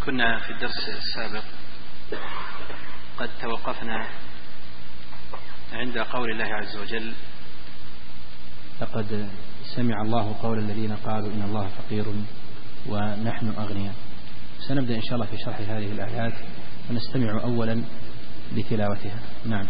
كنا في الدرس السابق قد توقفنا عند قول الله عز وجل: لقد سمع الله قول الذين قالوا إن الله فقير ونحن أغنياء. سنبدأ إن شاء الله في شرح هذه الآيات ونستمع أولا لتلاوتها. نعم.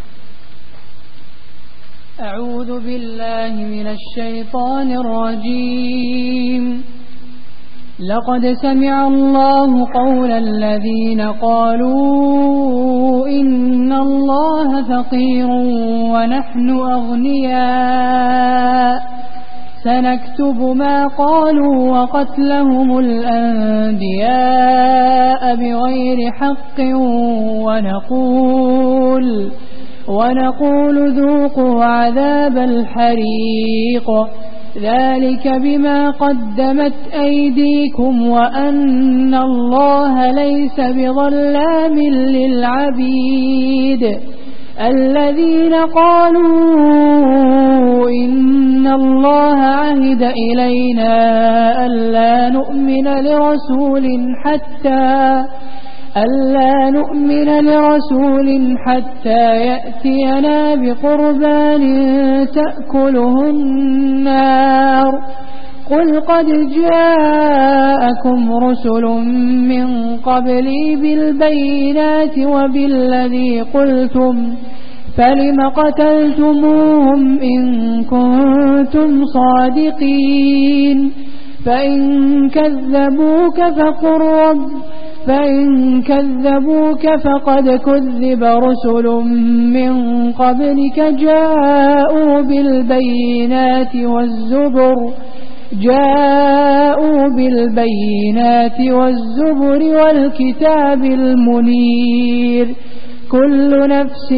أعوذ بالله من الشيطان الرجيم. لقد سمع الله قول الذين قالوا إن الله فقير ونحن أغنياء سنكتب ما قالوا وقتلهم الأنبياء بغير حق ونقول ذوقوا عذاب الحريق ذلك بما قدمت أيديكم وأن الله ليس بظلام للعبيد. الذين قالوا إن الله عهد إلينا ألا نؤمن لرسول حتى يأتينا بقربان تأكله النار. قل قد جاءكم رسل من قبلي بالبينات وبالذي قلتم فلم قتلتموهم إن كنتم صادقين. فإن كذبوك فقد كذب رسل من قبلك جاءوا بالبينات والزبر والكتاب المنير. كل نفس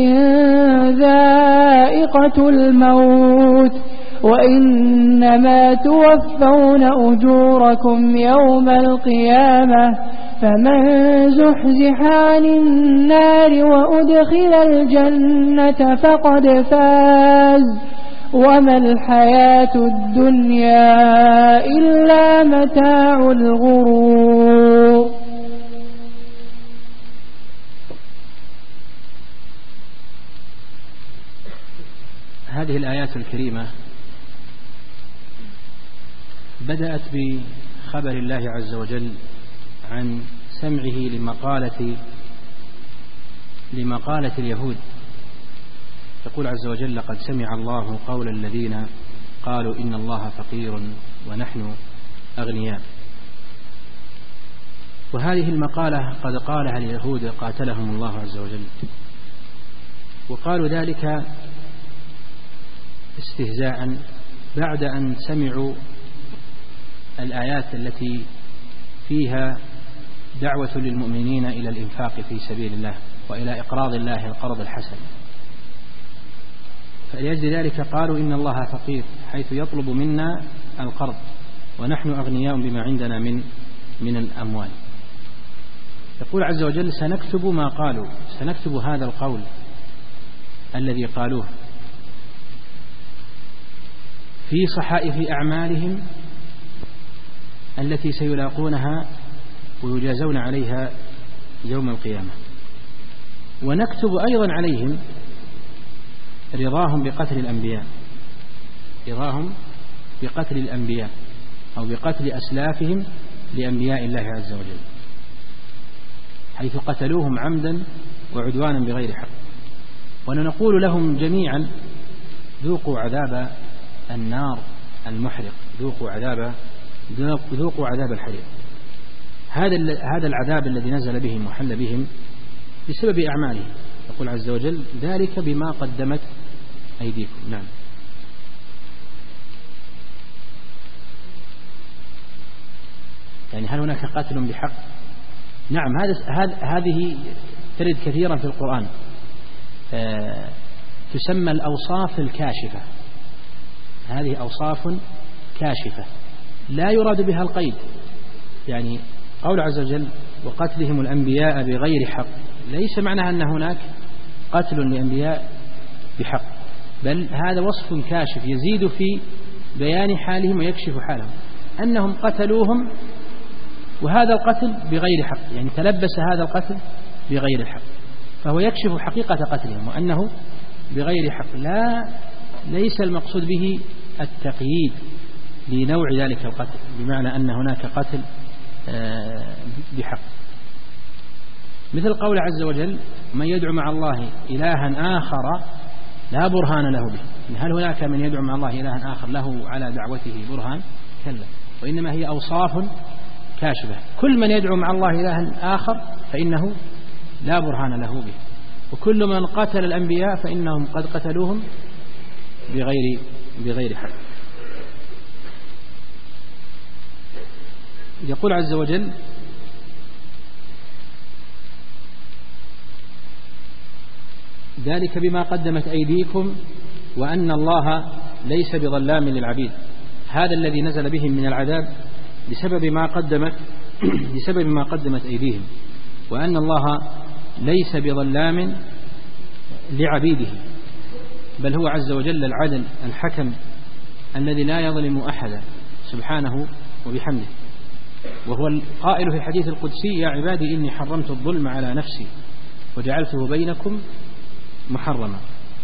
ذائقة الموت وإنما توفون أجوركم يوم القيامة فمن زحزح عن النار وأدخل الجنة فقد فاز وما الحياة الدنيا إلا متاع الغرور. هذه الآيات الكريمة بدأت بخبر الله عز وجل عن سمعه لمقالة اليهود. يقول عز وجل: لقد سمع الله قول الذين قالوا إن الله فقير ونحن أغنياء. وهذه المقالة قد قالها اليهود قاتلهم الله عز وجل، وقالوا ذلك استهزاء بعد أن سمعوا الآيات التي فيها دعوة للمؤمنين إلى الإنفاق في سبيل الله وإلى إقراض الله القرض الحسن. فلأجل ذلك قالوا إن الله فقير، حيث يطلب منا القرض ونحن أغنياء بما عندنا من الأموال. يقول عز وجل: سنكتب ما قالوا، سنكتب هذا القول الذي قالوه في صحائف أعمالهم التي سيلاقونها ويجازون عليها يوم القيامة. ونكتب أيضا عليهم رضاهم بقتل الأنبياء أو بقتل أسلافهم لأنبياء الله عز وجل، حيث قتلوهم عمدا وعدوانا بغير حق. ونقول لهم جميعا: ذوقوا عذاب النار المحرق، ذوقوا عذاب الحريق. هذا العذاب الذي نزل بهم وحل بهم بسبب أعمالهم. يقول عز وجل: ذلك بما قدمت أيديكم. نعم. يعني هل هناك قتل بحق؟ نعم. هذه ترد كثيرا في القرآن، تسمى الأوصاف الكاشفة. هذه أوصاف كاشفة لا يراد بها القيد. يعني قول عز وجل: وقتلهم الأنبياء بغير حق، ليس معناها أن هناك قتل للأنبياء بحق، بل هذا وصف كاشف يزيد في بيان حالهم ويكشف حالهم، أنهم قتلوهم وهذا القتل بغير حق، يعني تلبس هذا القتل بغير الحق، فهو يكشف حقيقة قتلهم وأنه بغير حق. ليس المقصود به التقييد لنوع ذلك القتل، بمعنى أن هناك قتل بحق، مثل قول عز وجل: من يدعو مع الله إلها آخر لا برهان له به. هل هناك من يدعو مع الله إلها آخر له على دعوته برهان؟ كلا، وإنما هي أوصاف كاشفة. كل من يدعو مع الله إلها آخر فإنه لا برهان له به، وكل من قتل الأنبياء فإنهم قد قتلوهم بغير حق. يقول عز وجل: ذلك بما قدمت أيديكم وأن الله ليس بظلام للعبيد. هذا الذي نزل بهم من العذاب بسبب ما قدمت أيديهم، وأن الله ليس بظلام لعبيده، بل هو عز وجل العدل الحكم الذي لا يظلم أحدا سبحانه وبحمده. وهو القائل في الحديث القدسي: يا عبادي إني حرمت الظلم على نفسي وجعلته بينكم محرما.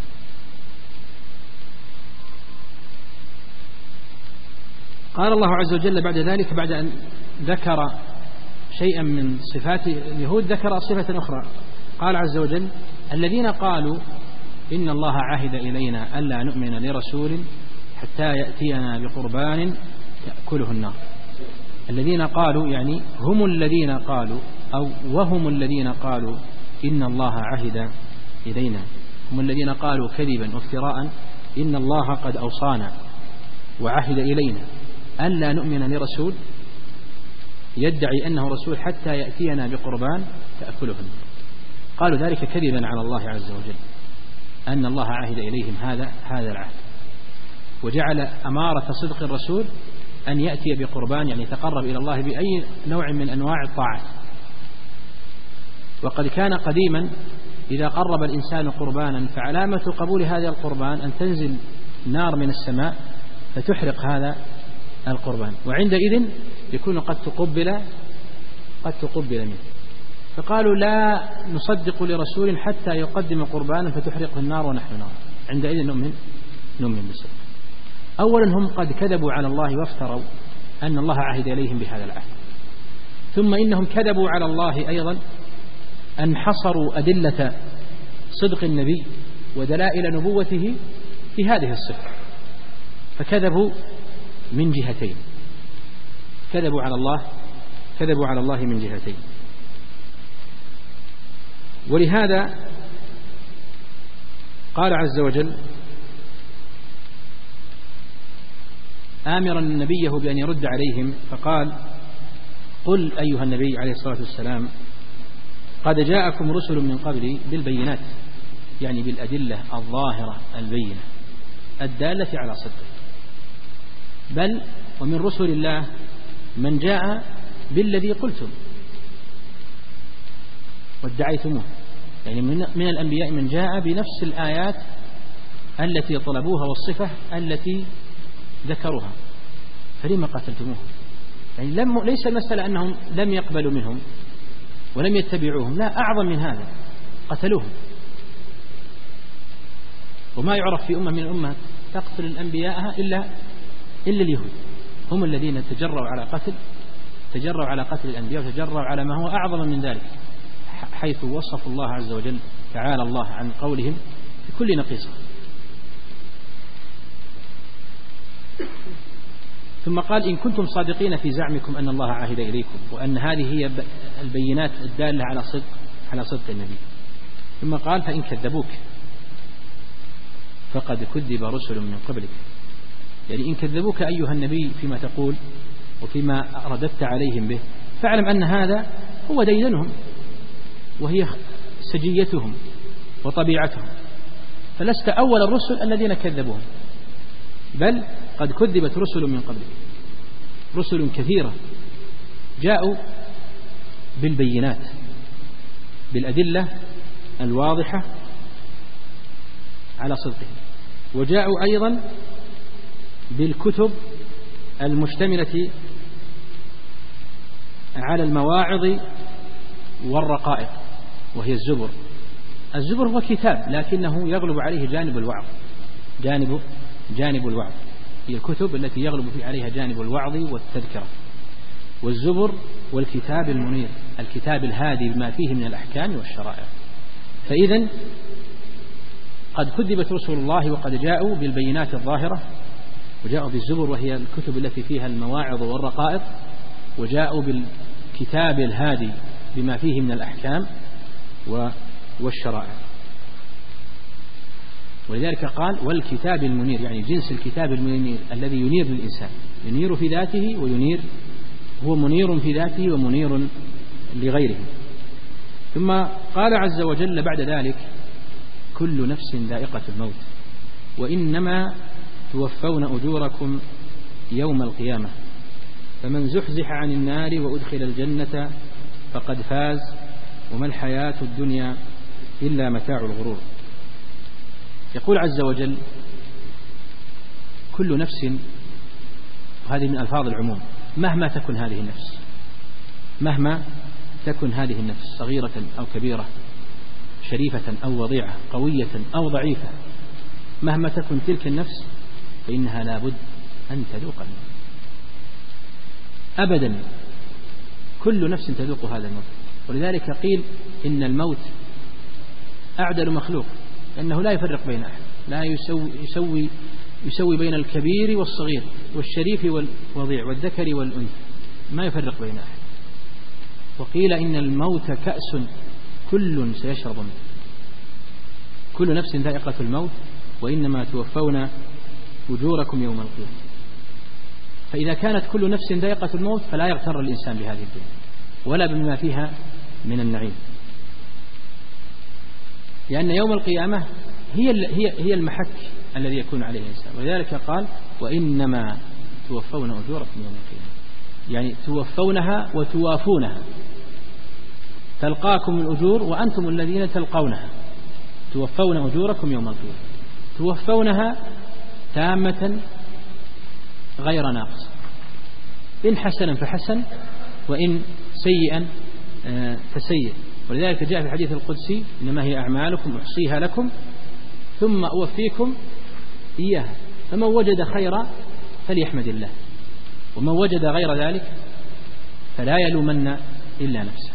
قال الله عز وجل بعد ذلك، بعد أن ذكر شيئا من صفات اليهود، ذكر صفة أخرى. قال عز وجل: الذين قالوا إن الله عهد إلينا ألا نؤمن لرسول حتى يأتينا بقربان تأكله النار. الذين قالوا يعني هم الذين قالوا، أو وهم الذين قالوا إن الله عهد إلينا، هم الذين قالوا كذبا وافتراء إن الله قد أوصانا وعهد إلينا ألا نؤمن لرسول يدعي أنه رسول حتى يأتينا بقربان تأكله النار. قالوا ذلك كذبا على الله عز وجل، أن الله عهد إليهم هذا العهد، وجعل أمارة صدق الرسول أن يأتي بقربان، يعني يتقرب إلى الله بأي نوع من أنواع الطاعات. وقد كان قديما إذا قرب الإنسان قربانا فعلامة قبول هذا القربان أن تنزل نار من السماء فتحرق هذا القربان، وعندئذ يكون قد تقبل منه. فقالوا لا نصدق لرسول حتى يقدم قربانا فتحرقه النار ونحن نار، عندئذ نؤمن بالصدق. أولا هم قد كذبوا على الله وافتروا أن الله عهد إليهم بهذا العهد، ثم إنهم كذبوا على الله أيضا أن حصروا أدلة صدق النبي ودلائل نبوته في هذه الصفة، فكذبوا من جهتين، كذبوا على الله من جهتين. ولهذا قال عز وجل آمرا نبيه بأن يرد عليهم، فقال: قل أيها النبي عليه الصلاة والسلام قد جاءكم رسل من قبلي بالبينات، يعني بالأدلة الظاهرة البينة الدالة على صدقه، بل ومن رسل الله من جاء بالذي قلتم وادعيتموه، يعني من الأنبياء من جاء بنفس الآيات التي طلبوها والصفة التي ذكروها، فلما قتلتموه؟ يعني ليس المسألة أنهم لم يقبلوا منهم ولم يتبعوهم، لا، أعظم من هذا، قتلوهم. وما يعرف في أمة من الأمة تقتل الأنبياء إلا اليهود، هم الذين تجروا على قتل الأنبياء، وتجروا على ما هو أعظم من ذلك، حيث وصف الله عز وجل تعالى الله عن قولهم في كل نقيصة. ثم قال: إن كنتم صادقين في زعمكم أن الله عهد إليكم وأن هذه هي البينات الدالة على صدق النبي. ثم قال: فإن كذبوك فقد كذب رسل من قبلك، يعني إن كذبوك أيها النبي فيما تقول وفيما رددت عليهم به، فاعلم أن هذا هو ديدنهم وهي سجيتهم وطبيعتهم، فلست أول الرسل الذين كذبوهم، بل قد كذبت رسل من قبلك، رسل كثيرة جاءوا بالبينات بالأدلة الواضحة على صدقهم، وجاءوا أيضا بالكتب المشتملة على المواعظ والرقائق وهي الزبر. الزبر هو كتاب لكنه يغلب عليه جانب الوعظ، جانب الوعظ، هي الكتب التي يغلب عليها جانب الوعظ والتذكرة. والزبر والكتاب المنير، الكتاب الهادي بما فيه من الأحكام والشرائع. فإذن قد كذبت رسل الله وقد جاءوا بالبينات الظاهرة، وجاءوا بالزبر وهي الكتب التي فيها المواعظ والرقائق، وجاءوا بالكتاب الهادي بما فيه من الأحكام والشرائع. ولذلك قال والكتاب المنير، يعني جنس الكتاب المنير الذي ينير للإنسان، ينير في ذاته وينير، هو منير في ذاته ومنير لغيره. ثم قال عز وجل بعد ذلك كل نفس ذائقة الموت وإنما توفون أجوركم يوم القيامة فمن زحزح عن النار وأدخل الجنة فقد فاز وما الحياة الدنيا إلا متاع الغرور. يقول عز وجل كل نفس، وهذه من ألفاظ العموم، مهما تكن هذه النفس، مهما تكن هذه النفس صغيرة أو كبيرة، شريفة أو وضيعة، قوية أو ضعيفة، مهما تكن تلك النفس فإنها لابد أن تذوق الموت أبدا. كل نفس تذوق هذا الموت. ولذلك قيل إن الموت أعدل مخلوق، لأنه لا يفرق بين أحد، لا يسوي بين الكبير والصغير والشريف والوضيع والذكر والأنثى، ما يفرق بين أحد. وقيل إن الموت كأس كل سيشرب منه. كل نفس ذائقة الموت وإنما توفون أجوركم يوم القيامة. فإذا كانت كل نفس ذائقة الموت فلا يغتر الإنسان بهذه الدنيا ولا بما فيها من النعيم، لأن يوم القيامة هي المحك الذي يكون عليه الإنسان. ولذلك قال وإنما توفون أجوركم يوم القيامة، يعني توفونها وتوافونها، تلقاكم الأجور وأنتم الذين تلقونها، توفون أجوركم يوم القيامة، توفونها تامة غير ناقص، إن حسنا فحسن وإن سيئا فسيء. ولذلك جاء في الحديث القدسي إنما هي أعمالكم أحصيها لكم ثم أوفيكم إياها، فمن وجد خيرا فليحمد الله ومن وجد غير ذلك فلا يلومن إلا نفسه.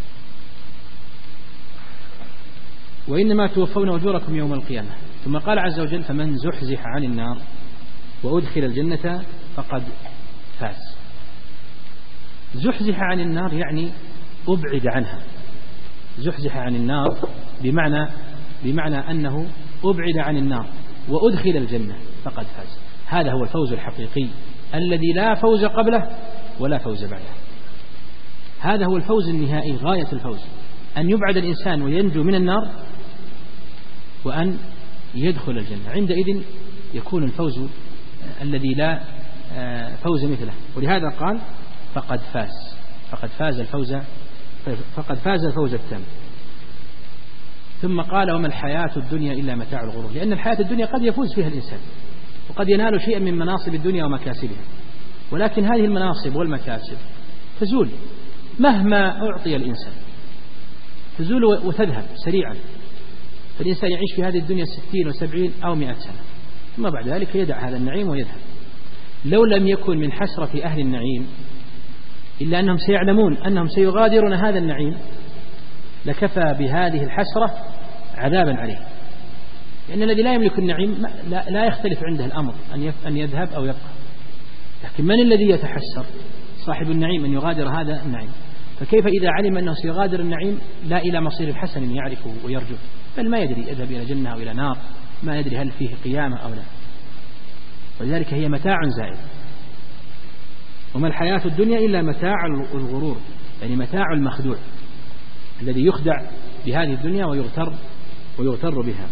وإنما توفون أجوركم يوم القيامة. ثم قال عز وجل فمن زحزح عن النار وأدخل الجنة فقد فاز. زحزح عن النار يعني أبعد عنها، زحزح عن النار بمعنى أنه أبعد عن النار وأدخل الجنة فقد فاز. هذا هو الفوز الحقيقي الذي لا فوز قبله ولا فوز بعده. هذا هو الفوز النهائي، غاية الفوز أن يبعد الإنسان وينجو من النار وأن يدخل الجنة. عندئذ يكون الفوز الذي لا فوز مثله. ولهذا قال فقد فاز الفوز التام. ثم قال وما الحياة الدنيا إلا متاع الغرور، لأن الحياة الدنيا قد يفوز فيها الإنسان وقد ينال شيئا من مناصب الدنيا ومكاسبها، ولكن هذه المناصب والمكاسب تزول مهما أعطي الإنسان، تزول وتذهب سريعا. فالإنسان يعيش في هذه الدنيا 60 و70 أو 100 سنة ثم بعد ذلك يدع هذا النعيم ويذهب. لو لم يكن من حسرة أهل النعيم إلا أنهم سيعلمون أنهم سيغادرون هذا النعيم لكفى بهذه الحسرة عذابا عليه. لأن الذي لا يملك النعيم لا يختلف عنده الأمر أن يذهب أو يبقى، لكن من الذي يتحسر؟ صاحب النعيم أن يغادر هذا النعيم. فكيف إذا علم أنه سيغادر النعيم لا إلى مصير حسن يعرفه ويرجوه، بل ما يدري يذهب إلى جنة أو إلى نار، ما يدري هل فيه قيامة أو لا. ولذلك هي متاع زائد. وما الحياة الدنيا إلا متاع الغرور، يعني متاع المخدوع الذي يخدع بهذه الدنيا ويغتر بها.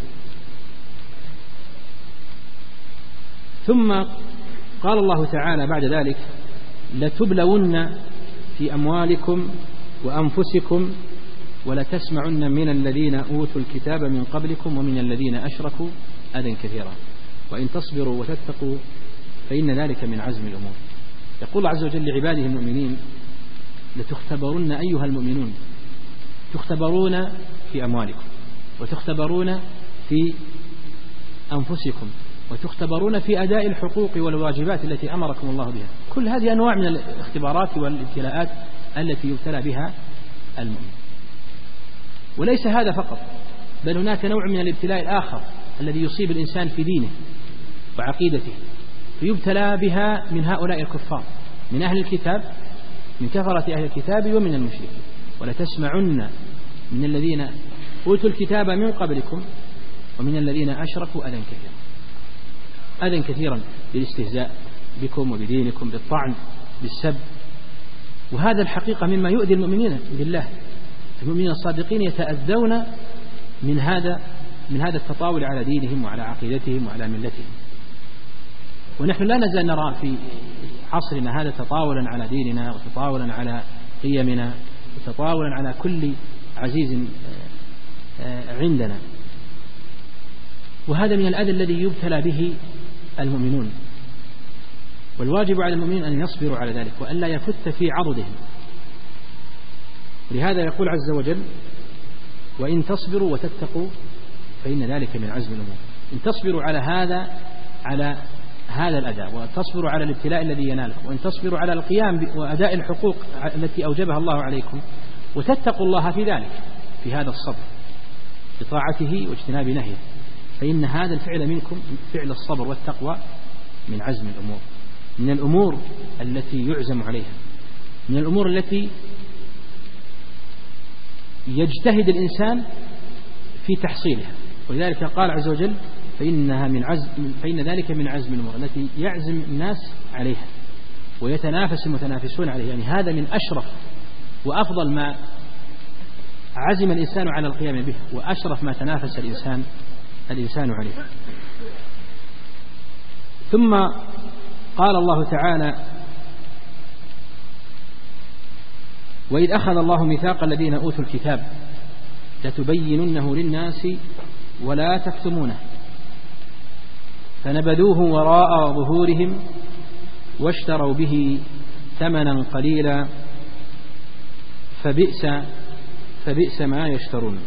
ثم قال الله تعالى بعد ذلك لتبلون في أموالكم وأنفسكم ولتسمعن من الذين أوتوا الكتاب من قبلكم ومن الذين أشركوا أذى كثيرا وإن تصبروا وتتقوا فإن ذلك من عزم الأمور. يقول عز وجل لعباده المؤمنين لتختبرن أيها المؤمنون، تختبرون في أموالكم، وتختبرون في أنفسكم، وتختبرون في أداء الحقوق والواجبات التي أمركم الله بها. كل هذه أنواع من الاختبارات والابتلاءات التي يبتلى بها المؤمن. وليس هذا فقط، بل هناك نوع من الابتلاء الآخر الذي يصيب الإنسان في دينه وعقيدته، فيبتلى بها من هؤلاء الكفار، من أهل الكتاب، من كفرة أهل الكتاب ومن المشركين. ولتسمعن من الذين أوتوا الكتاب من قبلكم ومن الذين أشركوا أذى كثيرا بالاستهزاء بكم وبدينكم، بالطعن، بالسب. وهذا الحقيقة مما يؤذي المؤمنين بالله. المؤمنين الصادقين يتأذون من هذا التطاول على دينهم وعلى عقيدتهم وعلى ملتهم. ونحن لا نزال نرى في عصرنا هذا تطاولا على ديننا، وتطاولا على قيمنا، وتطاولا على كل عزيز عندنا. وهذا من الأذى الذي يبتلى به المؤمنون، والواجب على المؤمنين أن يصبروا على ذلك وأن لا يفت في عضدهم. لهذا يقول عز وجل: وإن تصبروا وتتقوا فإن ذلك من عزم الأمور. إن تصبروا على هذا الأداء، وتصبروا على الابتلاء الذي ينالكم، وإن تصبروا على القيام وأداء الحقوق التي أوجبها الله عليكم، وتتقوا الله في ذلك، في هذا الصبر بطاعته واجتناب نهيه، فإن هذا الفعل منكم، فعل الصبر والتقوى، من عزم الأمور، من الأمور التي يعزم عليها، من الأمور التي يجتهد الإنسان في تحصيلها. ولذلك قال عز وجل: فإن ذلك من عزم الأمور التي يعزم الناس عليها ويتنافس المتنافسون عليها. يعني هذا من أشرف وأفضل ما عزم الإنسان على القيام به، وأشرف ما تنافس الإنسان عليه. ثم قال الله تعالى: وإذ أخذ الله ميثاق الذين أوتوا الكتاب لتبيننه للناس ولا تكتمونه فنبذوه وراء ظهورهم واشتروا به ثمنا قليلا فبئس ما يشترون.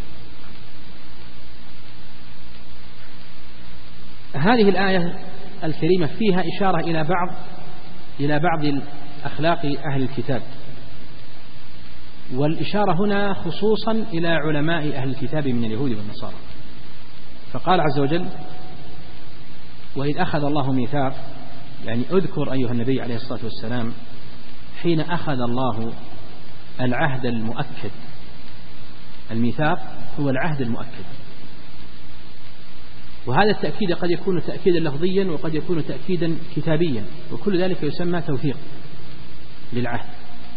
هذه الآية الكريمة فيها إشارة إلى بعض الأخلاق أهل الكتاب، والإشارة هنا خصوصا إلى علماء أهل الكتاب من اليهود والنصارى. فقال عز وجل: وإذ أخذ الله ميثاق، يعني اذكر أيها النبي عليه الصلاة والسلام حين أخذ الله العهد المؤكد. الميثاق هو العهد المؤكد، وهذا التأكيد قد يكون تأكيدا لفظيا وقد يكون تأكيدا كتابيا، وكل ذلك يسمى توثيق للعهد.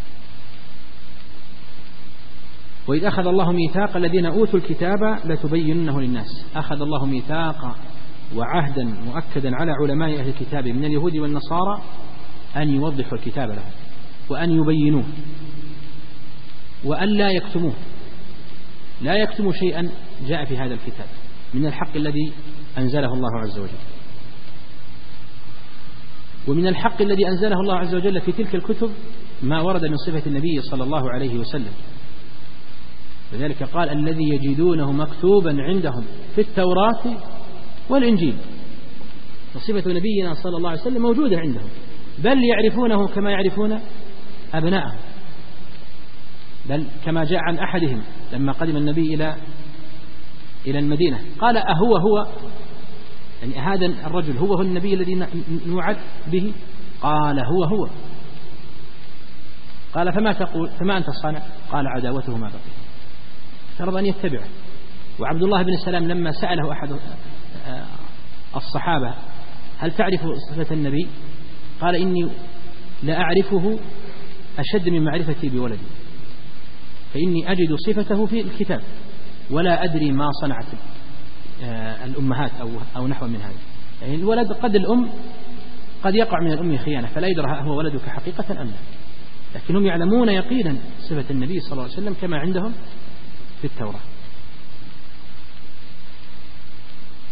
وإذ أخذ الله ميثاق الذين أوتوا الكتاب لتبيننه للناس. أخذ الله ميثاق وعهدا مؤكدا على علماء أهل الكتاب من اليهود والنصارى أن يوضحوا الكتاب لهم، وأن يبينوه، وأن لا يكتموه، لا يكتموا شيئا جاء في هذا الكتاب من الحق الذي أنزله الله عز وجل. ومن الحق الذي أنزله الله عز وجل في تلك الكتب ما ورد من صفة النبي صلى الله عليه وسلم. لذلك قال: الذي يجدونه مكتوبا عندهم في التوراة والإنجيل. وصفة نبينا صلى الله عليه وسلم موجودة عندهم، بل يعرفونه كما يعرفون أبنائهم. بل كما جاء عن أحدهم لما قدم النبي إلى المدينة قال: هو يعني هذا الرجل هو النبي الذي نوعد به؟ قال: هو. قال: فما تقول؟ فما أنت صانع؟ قال: عداوته ما بقي. فرض أن يتبعه. وعبد الله بن السلام لما سأله أحد الصحابة: هل تعرف صفة النبي؟ قال: إني لا أعرفه أشد من معرفتي بولدي، فإني أجد صفته في الكتاب ولا أدري ما صنعت الأمهات أو نحو من هذا. يعني الولد الأم قد يقع من الأم خيانة فلا يدرى هو ولدك حقيقة أم لا، لكنهم يعلمون يقينا صفة النبي صلى الله عليه وسلم كما عندهم في التوراة.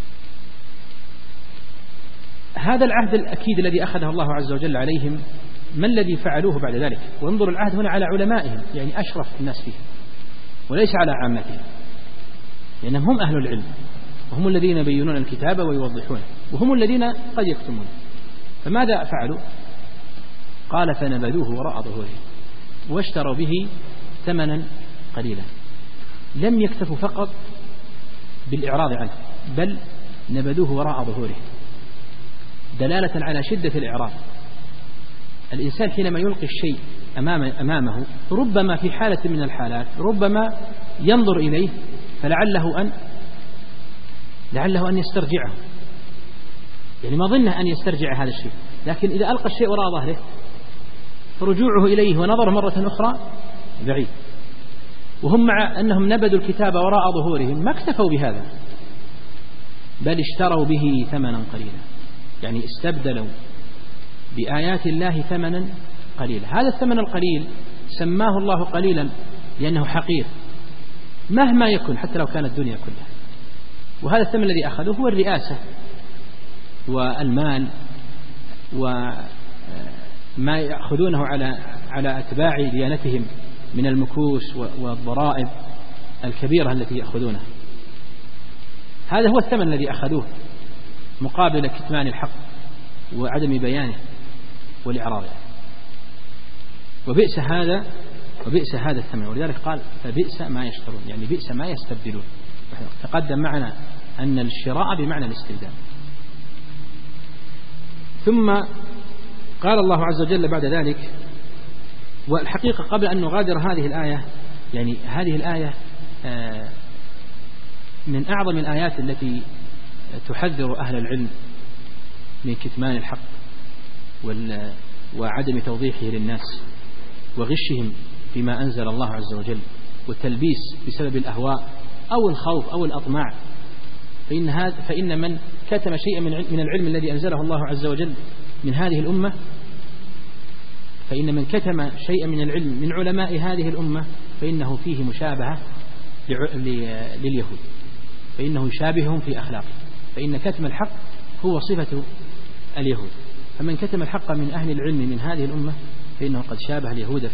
هذا العهد الأكيد الذي أخذه الله عز وجل عليهم ما الذي فعلوه بعد ذلك؟ وانظر العهد هنا على علمائهم، يعني أشرف الناس فيه، وليس على عامتهم، لأنهم هم أهل العلم، وهم الذين يبينون الكتاب ويوضحونه، وهم الذين قد يكتمون. فماذا فعلوا؟ قال فنبذوه وراء ظهورهم واشتروا به ثمنا قليلا. لم يكتفوا فقط بالإعراض عنه، بل نبذوه وراء ظهورهم، دلالة على شدة الإعراض. الإنسان حينما يلقي الشيء أمامه ربما في حالة من الحالات ربما ينظر إليه فلعله أن يسترجعه، يعني ما ظنه أن يسترجع هذا الشيء، لكن إذا ألقى الشيء وراء ظهره فرجوعه إليه ونظره مرة أخرى بعيد. وهم مع أنهم نبذوا الكتاب وراء ظهورهم ما اكتفوا بهذا، بل اشتروا به ثمنا قليلا، يعني استبدلوا بآيات الله ثمنا قليلا. هذا الثمن القليل سماه الله قليلا لأنه حقير مهما يكن، حتى لو كانت الدنيا كلها. وهذا الثمن الذي أخذوه هو الرئاسة والمال وما يأخذونه على أتباع ديانتهم من المكوس والضرائب الكبيرة التي يأخذونها. هذا هو الثمن الذي أخذوه مقابل كتمان الحق وعدم بيانه والإعراض. وبئس هذا الثمن. ولذلك قال فبئس ما يشترون، يعني بئس ما يستبدلون. تقدم معنا أن الشراء بمعنى الاستبدال. ثم قال الله عز وجل بعد ذلك، والحقيقة قبل أن نغادر هذه الآية، يعني هذه الآية من أعظم الآيات التي تحذر أهل العلم من كتمان الحق وعدم توضيحه للناس وغشهم فيما أنزل الله عز وجل والتلبيس بسبب الأهواء أو الخوف أو الأطماع. فإن من كتم شيئا من العلم الذي أنزله الله عز وجل من هذه الأمة، فإن من كتم شيئا من العلم من علماء هذه الأمة فإنه فيه مشابهة لليهود، فإنه يشابههم في أخلاقه، فإن كتم الحق هو صفة اليهود. فمن كتم الحق من أهل العلم من هذه الأمة فإنه قد شابه اليهود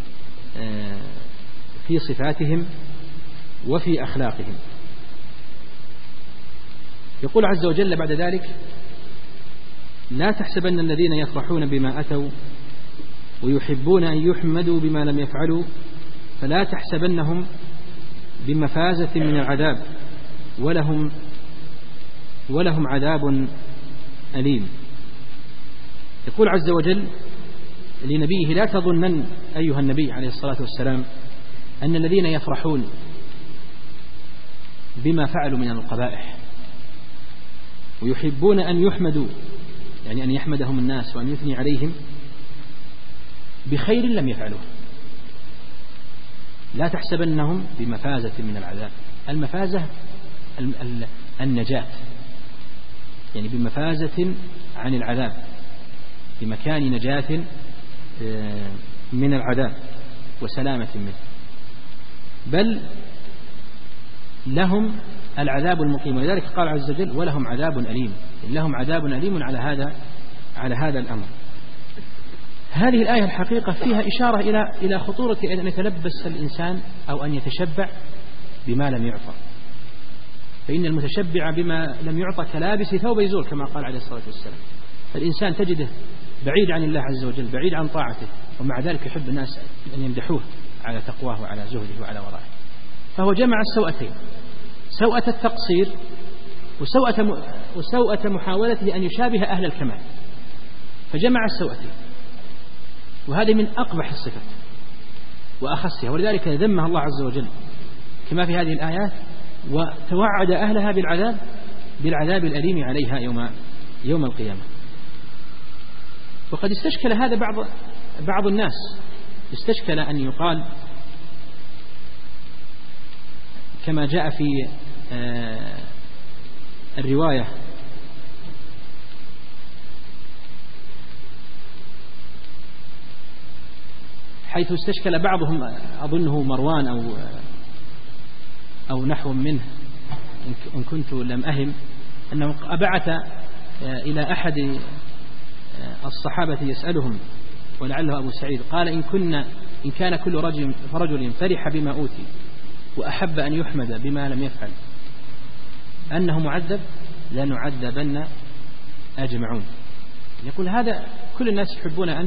في صفاتهم وفي أخلاقهم. يقول عز وجل بعد ذلك: لا تحسبن الذين يفرحون بما أتوا ويحبون أن يحمدوا بما لم يفعلوا فلا تحسبنهم بمفازة من العذاب ولهم عذاب أليم. يقول عز وجل لنبيه: لا تظنن أيها النبي عليه الصلاة والسلام أن الذين يفرحون بما فعلوا من القبائح ويحبون أن يحمدوا، يعني أن يحمدهم الناس وأن يثني عليهم بخير لم يفعلوه، لا تحسبنهم بمفازة من العذاب. المفازة النجاة، يعني بمفازة عن العذاب، بمكان نجاة من العذاب وسلامة منه، بل لهم العذاب المقيم. ولذلك قال عز وجل: ولهم عذاب أليم، لهم عذاب أليم على هذا الأمر. هذه الآية الحقيقة فيها إشارة إلى خطورة أن يتلبس الإنسان أو أن يتشبع بما لم يعطى، فإن المتشبع بما لم يعطى كلابس ثوب يزور كما قال عليه الصلاة والسلام. فالإنسان تجده بعيد عن الله عز وجل، بعيد عن طاعته، ومع ذلك يحب الناس أن يمدحوه على تقواه وعلى زهده وعلى ورائه. فهو جمع السوءتين: سوءة التقصير وسوءة محاولته أن يشابه أهل الكمال، فجمع السوءتين، وهذه من أقبح الصفات وأخسها. ولذلك ذمها الله عز وجل كما في هذه الآيات، وتوعد أهلها بالعذاب الأليم عليها يوم القيامة. وقد استشكل هذا بعض الناس، استشكل أن يقال كما جاء في الرواية: حيث استشكل بعضهم، أظنه مروان أو نحو منه إن كنت لم أهم، أنه بعث إلى أحد الصحابة يسألهم ولعله أبو سعيد قال إن كان كل رجل فرح بما أوتي وأحب أن يحمد بما لم يفعل أنه معذب لنعذبن أجمعون. يقول هذا كل الناس يحبون أن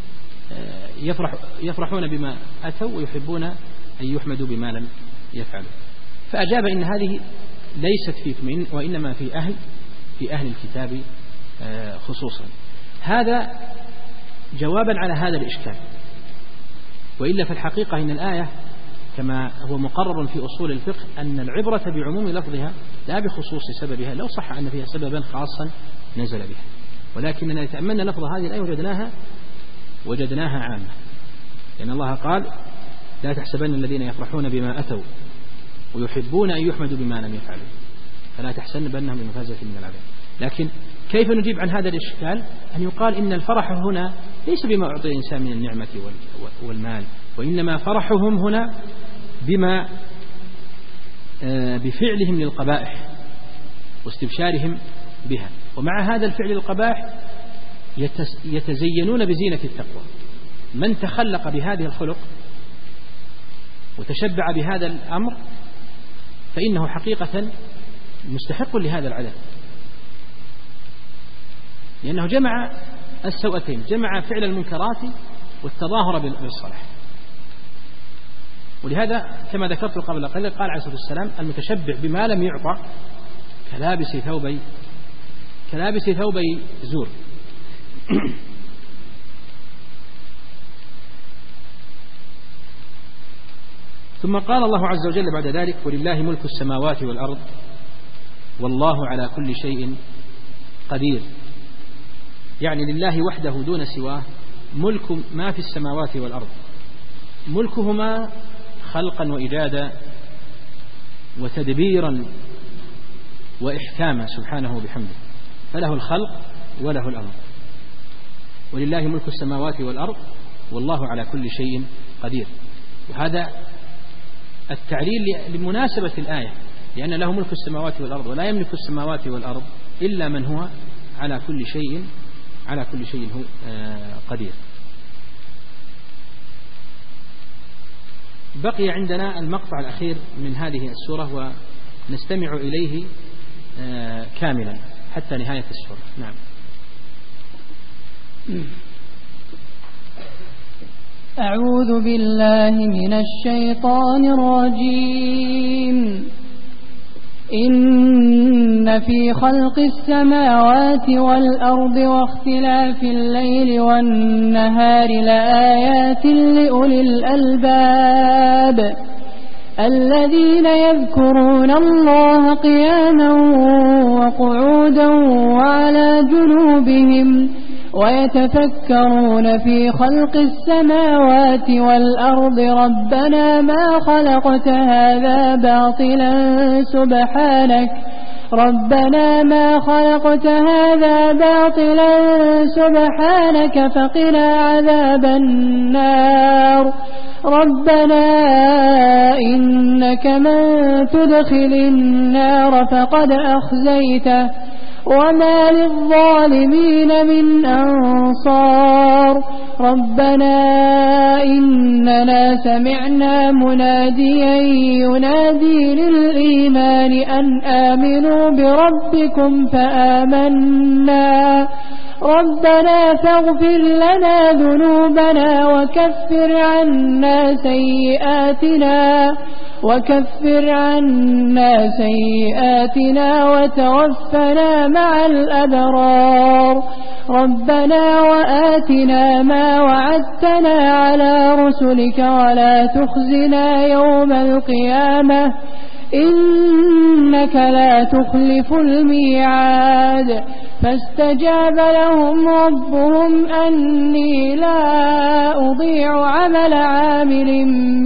يفرحون بما أتوا ويحبون أن يحمدوا بما لم يفعلوا. فأجاب إن هذه ليست فيكم وإنما في أهل الكتاب خصوصا. هذا جوابا على هذا الإشكال. وإلا في الحقيقة إن الآية كما هو مقرر في أصول الفقه أن العبرة بعموم لفظها لا بخصوص سببها، لو صح أن فيها سببا خاصا نزل بها، ولكننا نتأملنا لفظ هذه الآية وجدناها عامة، لأن الله قال لا تحسبن الذين يفرحون بما أتوا ويحبون أن يحمدوا بما لم يفعلوا فلا تحسن بأنهم بمفازة من العذاب. لكن كيف نجيب عن هذا الإشكال؟ أن يقال إن الفرح هنا ليس بما أعطي الإنسان من النعمة والمال، وإنما فرحهم هنا بفعلهم للقبائح واستبشارهم بها. ومع هذا الفعل للقبائح يتزينون بزينة التقوى. من تخلق بهذه الخلق وتشبع بهذا الأمر فإنه حقيقة مستحق لهذا العذاب، لأنه جمع السوءتين، جمع فعل المنكرات والتظاهر بالصلاح. ولهذا كما ذكرت قبل قليل قال عليه الصلاة والسلام المتشبع بما لم يعطى كلابس ثوبي زور. ثم قال الله عز وجل بعد ذلك ولله ملك السماوات والأرض والله على كل شيء قدير. يعني لله وحده دون سواه ملك ما في السماوات والأرض، ملكهما خلقا وإيجادا وتدبيرا وإحكاما سبحانه وبحمده، فله الخلق وله الأمر. ولله ملك السماوات والأرض والله على كل شيء قدير. وهذا التعليل لمناسبة الآية، لأن له ملك السماوات والأرض ولا يملك السماوات والأرض إلا من هو على كل شيء هو قدير. بقي عندنا المقطع الأخير من هذه السورة ونستمع إليه كاملا حتى نهاية السورة. نعم. أعوذ بالله من الشيطان الرجيم. إن في خلق السماوات والأرض واختلاف الليل والنهار لآيات لأولي الألباب الذين يذكرون الله قياما وقعودا وعلى جنوبهم ويتفكرون في خلق السماوات والأرض ربنا ما خلقت هذا باطلا سبحانك فقنا عذاب النار. ربنا إنك من تدخل النار فقد أخزيته وما للظالمين من أنصار. ربنا إننا سمعنا مناديا ينادي للإيمان أن آمنوا بربكم فآمنا. ربنا فاغفر لنا ذنوبنا وكفر عنا سيئاتنا وتوفنا مع الأبرار. ربنا وآتنا ما وعدتنا على رسلك ولا تخزنا يوم القيامة إنك لا تخلف الميعاد. فاستجاب لهم ربهم أني لا أضيع عمل عامل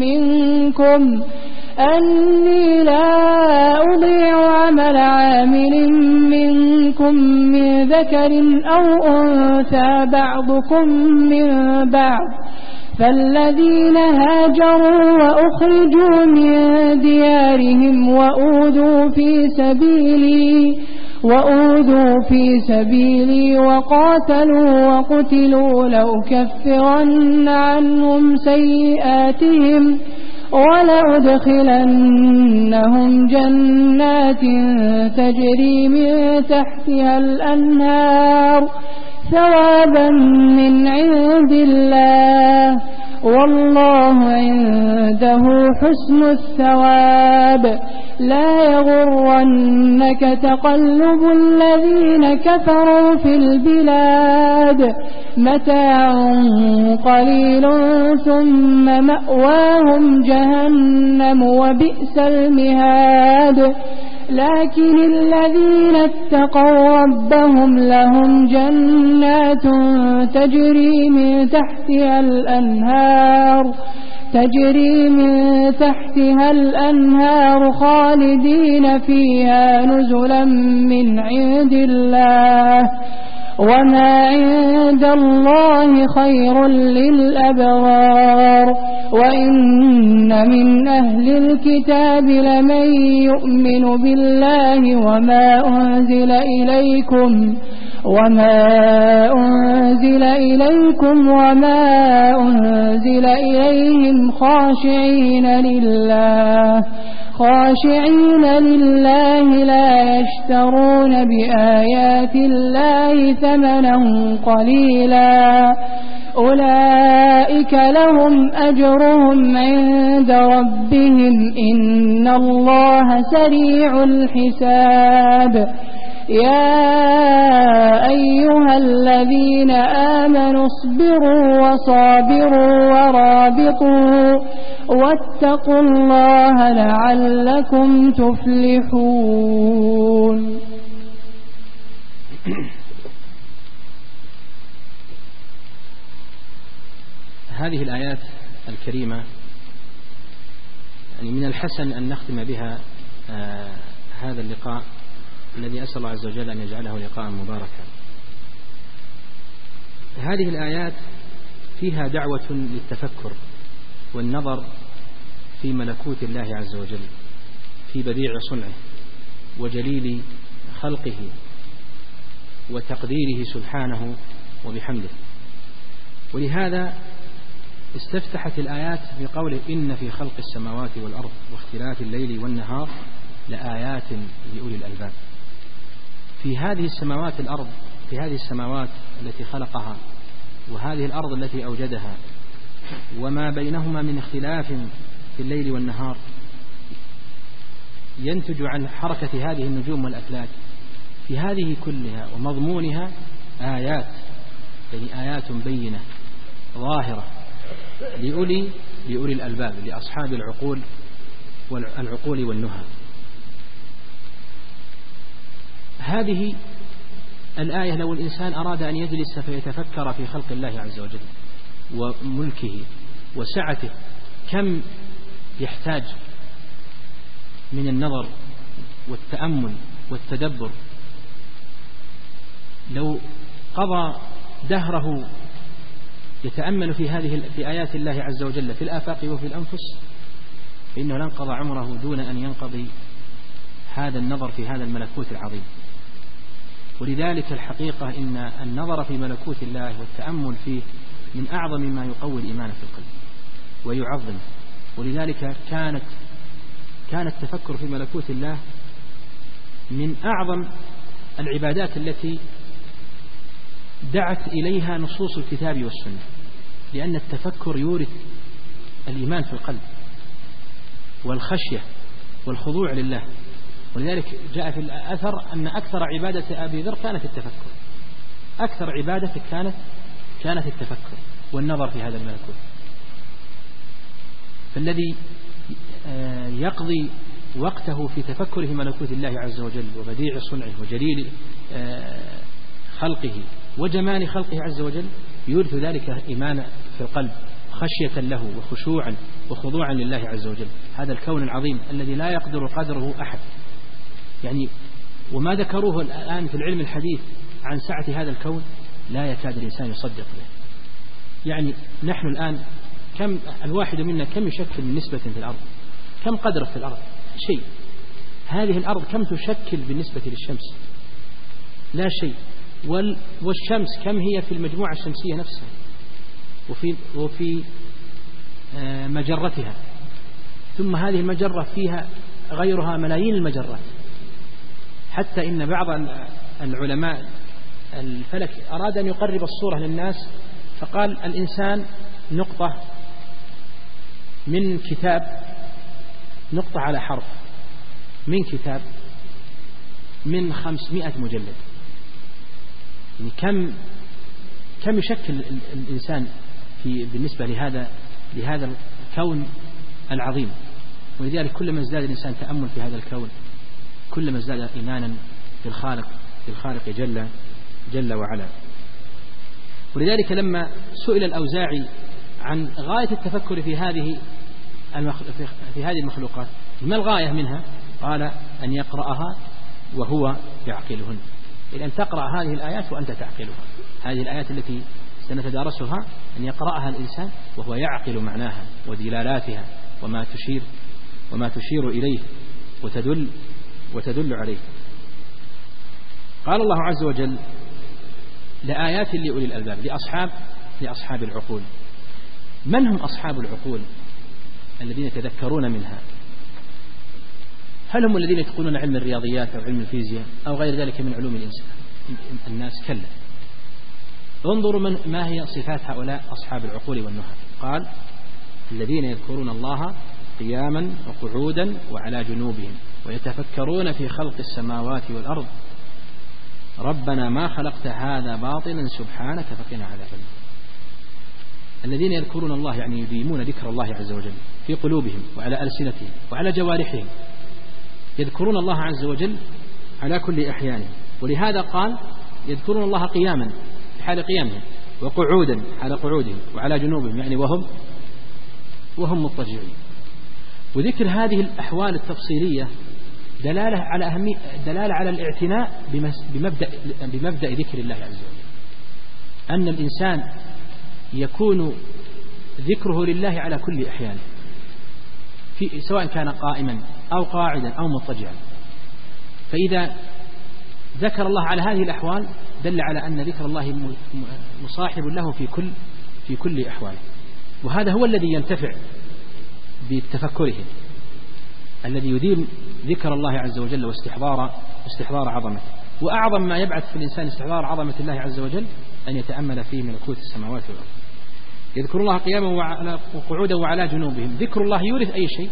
منكم من ذكر أو أنثى بعضكم من بعض. فالذين هاجروا وأخرجوا من ديارهم وأوذوا في سبيلي وأوذوا في سبيلي وقاتلوا وقتلوا لأكفرن عنهم سيئاتهم ولأدخلنهم جنات تجري من تحتها الأنهار ثوابا من عند الله والله عنده حسن الثواب لا يغرنك تقلب الذين كفروا في البلاد متاع قليل ثم مأواهم جهنم وبئس المهاد لكن الذين اتقوا ربهم لهم جنات تجري من تحتها الأنهار خالدين فيها نزلا من عند الله وما عند الله خير للأبرار وإن من أهل الكتاب لمن يؤمن بالله وما أنزل إليكم وما أنزل إليهم خاشعين لله لا يشترون بآيات الله ثمنا قليلا أولئك لهم أجرهم عند ربهم إن الله سريع الحساب يا أيها الذين آمنوا اصبروا وصابروا ورابطوا واتقوا الله لعلكم تفلحون. هذه الآيات الكريمة يعني من الحسن أن نختم بها هذا اللقاء الذي أسأل الله عز وجل أن يجعله لقاء مباركا. هذه الآيات فيها دعوة للتفكر والنظر في ملكوت الله عز وجل، في بديع صنعه وجليل خلقه وتقديره سبحانه وبحمده. ولهذا استفتحت الآيات بقوله إن في خلق السماوات والأرض واختلاف الليل والنهار لآيات لأولي الألباب. في هذه السماوات التي خلقها وهذه الأرض التي أوجدها وما بينهما من اختلاف في الليل والنهار ينتج عن حركة هذه النجوم والأفلاك، في هذه كلها ومضمونها آيات، يعني آيات بينة ظاهرة لأولي الألباب، لأصحاب العقول والنهى. هذه الآية لو الإنسان أراد أن يجلس فيتفكر في خلق الله عز وجل وملكه وسعته، كم يحتاج من النظر والتأمل والتدبر. لو قضى دهره يتأمل في آيات الله عز وجل في الآفاق وفي الأنفس فإنه لن قضى عمره دون أن ينقضي هذا النظر في هذا الملكوت العظيم. ولذلك الحقيقة إن النظر في ملكوت الله والتأمل فيه من أعظم ما يقوي الإيمان في القلب ويعظمه. ولذلك كان التفكر في ملكوت الله من أعظم العبادات التي دعت إليها نصوص الكتاب والسنة، لأن التفكر يورث الإيمان في القلب والخشية والخضوع لله. ولذلك جاء في الأثر أن أكثر عبادة أبي ذر كانت التفكر، أكثر عبادة كانت التفكر والنظر في هذا الملكوت. فالذي يقضي وقته في تفكره ملكوت الله عز وجل وبديع صنعه وجليل خلقه وجمال خلقه عز وجل يورث ذلك إيمانا في القلب، خشية له وخشوعا وخضوعا لله عز وجل. هذا الكون العظيم الذي لا يقدر قدره أحد، يعني وما ذكروه الآن في العلم الحديث عن سعة هذا الكون لا يكاد الإنسان يصدق به. يعني نحن الآن كم الواحد منا كم يشكل من نسبة في الأرض، كم قدره في الأرض شيء. هذه الأرض كم تشكل بالنسبة للشمس لا شيء. والشمس كم هي في المجموعة الشمسية نفسها وفي مجرتها، ثم هذه المجرة فيها غيرها ملايين المجرات، حتى إن بعض العلماء الفلك أراد أن يقرب الصورة للناس فقال الإنسان نقطة من كتاب، نقطة على حرف من كتاب من 500 مجلد. يعني كم يشكل الإنسان بالنسبة لهذا الكون العظيم. ولذلك كلما ازداد الإنسان تأمل في هذا الكون كلما ازداد إيمانا بالخالق جل وعلا. ولذلك لما سئل الأوزاعي عن غاية التفكر في هذه المخلوقات ما الغاية منها، قال أن يقرأها وهو يعقلهن، إذا أن تقرأ هذه الآيات وأنت تعقلها. هذه الآيات التي سنتدارسها أن يقرأها الإنسان وهو يعقل معناها ودلالاتها وما تشير إليه وتدل عليه. قال الله عز وجل لآيات لأولي الألباب، لأصحاب العقول. من هم أصحاب العقول الذين يتذكرون منها؟ هل هم الذين يتقنون علم الرياضيات أو علم الفيزياء أو غير ذلك من علوم الناس؟ كلا. انظروا ما هي صفات هؤلاء أصحاب العقول والنهى. قال الذين يذكرون الله قياما وقعودا وعلى جنوبهم ويتفكرون في خلق السماوات والأرض ربنا ما خلقت هذا باطلا سبحانك فقنا عذاب النار. الذين يذكرون الله يعني يديمون ذكر الله عز وجل في قلوبهم وعلى ألسنتهم وعلى جوارحهم، يذكرون الله عز وجل على كل أحيانهم. ولهذا قال يذكرون الله قياما حال قيامهم وقعودا حال قعودهم وعلى جنوبهم يعني وهم مضطجعين. وذكر هذه الأحوال التفصيلية دلالة على الاعتناء بمبدأ ذكر الله عز وجل، أن الإنسان يكون ذكره لله على كل أحيانه سواء كان قائما أو قاعدا أو مضطجعا. فإذا ذكر الله على هذه الأحوال دل على أن ذكر الله مصاحب له في كل أحواله. وهذا هو الذي ينتفع بتفكره، الذي يديم ذكر الله عز وجل واستحضار عظمته. وأعظم ما يبعث في الإنسان استحضار عظمة الله عز وجل أن يتأمل فيه ملكوت السماوات والأرض. يذكر الله قياما وقعودا وعلى جنوبهم. ذكر الله يورث أي شيء.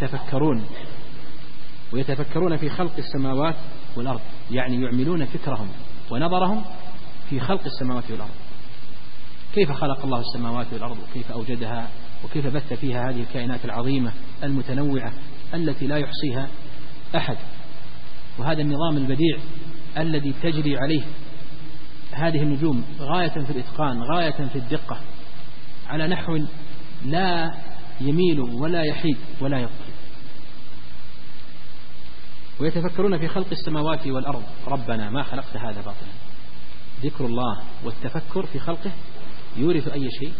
ويتفكرون في خلق السماوات والأرض، يعني يعملون فكرهم ونظرهم في خلق السماوات والأرض، كيف خلق الله السماوات والأرض وكيف أوجدها وكيف بث فيها هذه الكائنات العظيمة المتنوعة التي لا يحصيها أحد. وهذا النظام البديع الذي تجري عليه هذه النجوم غاية في الإتقان، غاية في الدقة، على نحو لا يميل ولا يحيد ولا يضطرب. ويتفكرون في خلق السماوات والأرض ربنا ما خلقت هذا باطلا. ذكر الله والتفكر في خلقه يورث أي شيء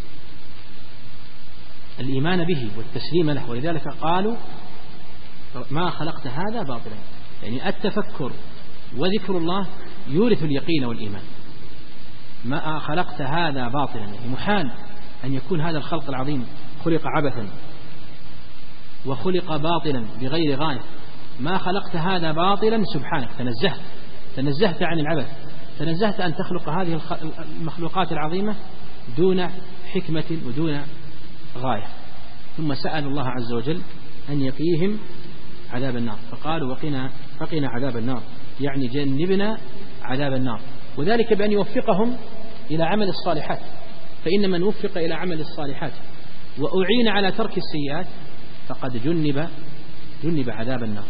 الإيمان به والتسليم له. ولذلك قالوا ما خلقت هذا باطلا، يعني التفكر وذكر الله يورث اليقين والإيمان. ما خلقت هذا باطلا، يعني محال أن يكون هذا الخلق العظيم خلق عبثا وخلق باطلا بغير غاية. ما خلقت هذا باطلا سبحانك، تنزهت عن العبث، تنزهت أن تخلق هذه المخلوقات العظيمة دون حكمة ودون غاية. ثم سأل الله عز وجل أن يقيهم عذاب النار، فقالوا فقنا عذاب النار، يعني جنبنا عذاب النار. وذلك بأن يوفقهم إلى عمل الصالحات، فإن من وفق إلى عمل الصالحات وأعين على ترك السيئات فقد جنب عذاب النار.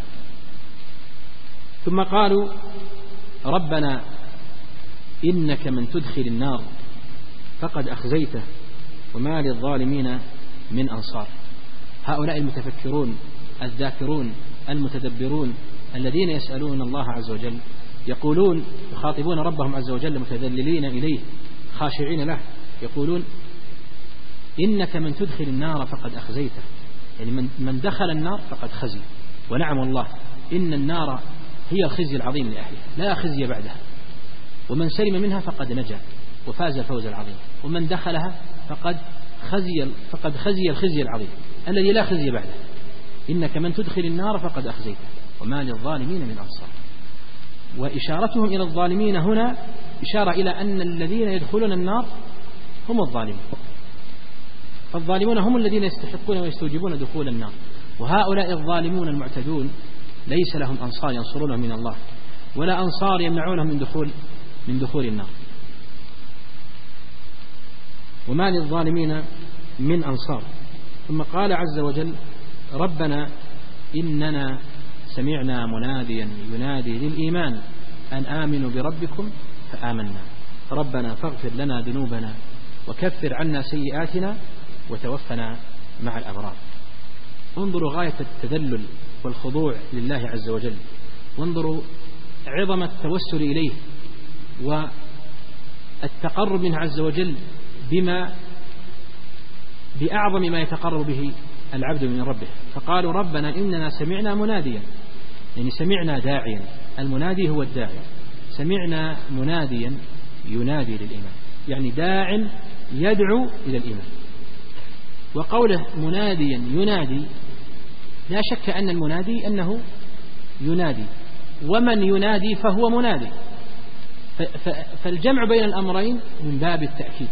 ثم قالوا ربنا إنك من تدخل النار فقد أخزيته وما للظالمين من أنصار. هؤلاء المتفكرون الذاكرون المتدبرون الذين يسألون الله عز وجل يقولون، يخاطبون ربهم عز وجل متذللين إليه خاشعين له، يقولون إنك من تدخل النار فقد أخزيته، يعني من دخل النار فقد خزي. ونعم الله إن النار هي الخزي العظيم لأهلها، لا خزي بعدها. ومن سلم منها فقد نجا وفاز الفوز العظيم، ومن دخلها فقد خزي الخزي العظيم الذي لا خزي بعده. إنك من تدخل النار فقد أخزيته وما للظالمين من أنصار. وإشارتهم إلى الظالمين هنا إشارة إلى أن الذين يدخلون النار هم الظالمون، فالظالمون هم الذين يستحقون ويستوجبون دخول النار، وهؤلاء الظالمون المعتدون ليس لهم أنصار ينصرونهم من الله ولا أنصار يمنعونهم من دخول النار. وما للظالمين من أنصار. ثم قال عز وجل: ربنا إننا سمعنا مناديا ينادي للإيمان أن آمنوا بربكم فآمنا ربنا فاغفر لنا ذنوبنا وكفر عنا سيئاتنا وتوفنا مع الأبرار. انظروا غاية التذلل والخضوع لله عز وجل، وانظروا عظم التوسل إليه والتقرب منه عز وجل بأعظم ما يتقرب به العبد من ربه. فقالوا: ربنا إننا سمعنا مناديا، يعني سمعنا داعيا، المنادي هو الداعي، سمعنا مناديا ينادي للإيمان، يعني داع يدعو إلى الإيمان. وقوله مناديا ينادي لا شك أن المنادي أنه ينادي، ومن ينادي فهو منادي، فالجمع بين الأمرين من باب التأكيد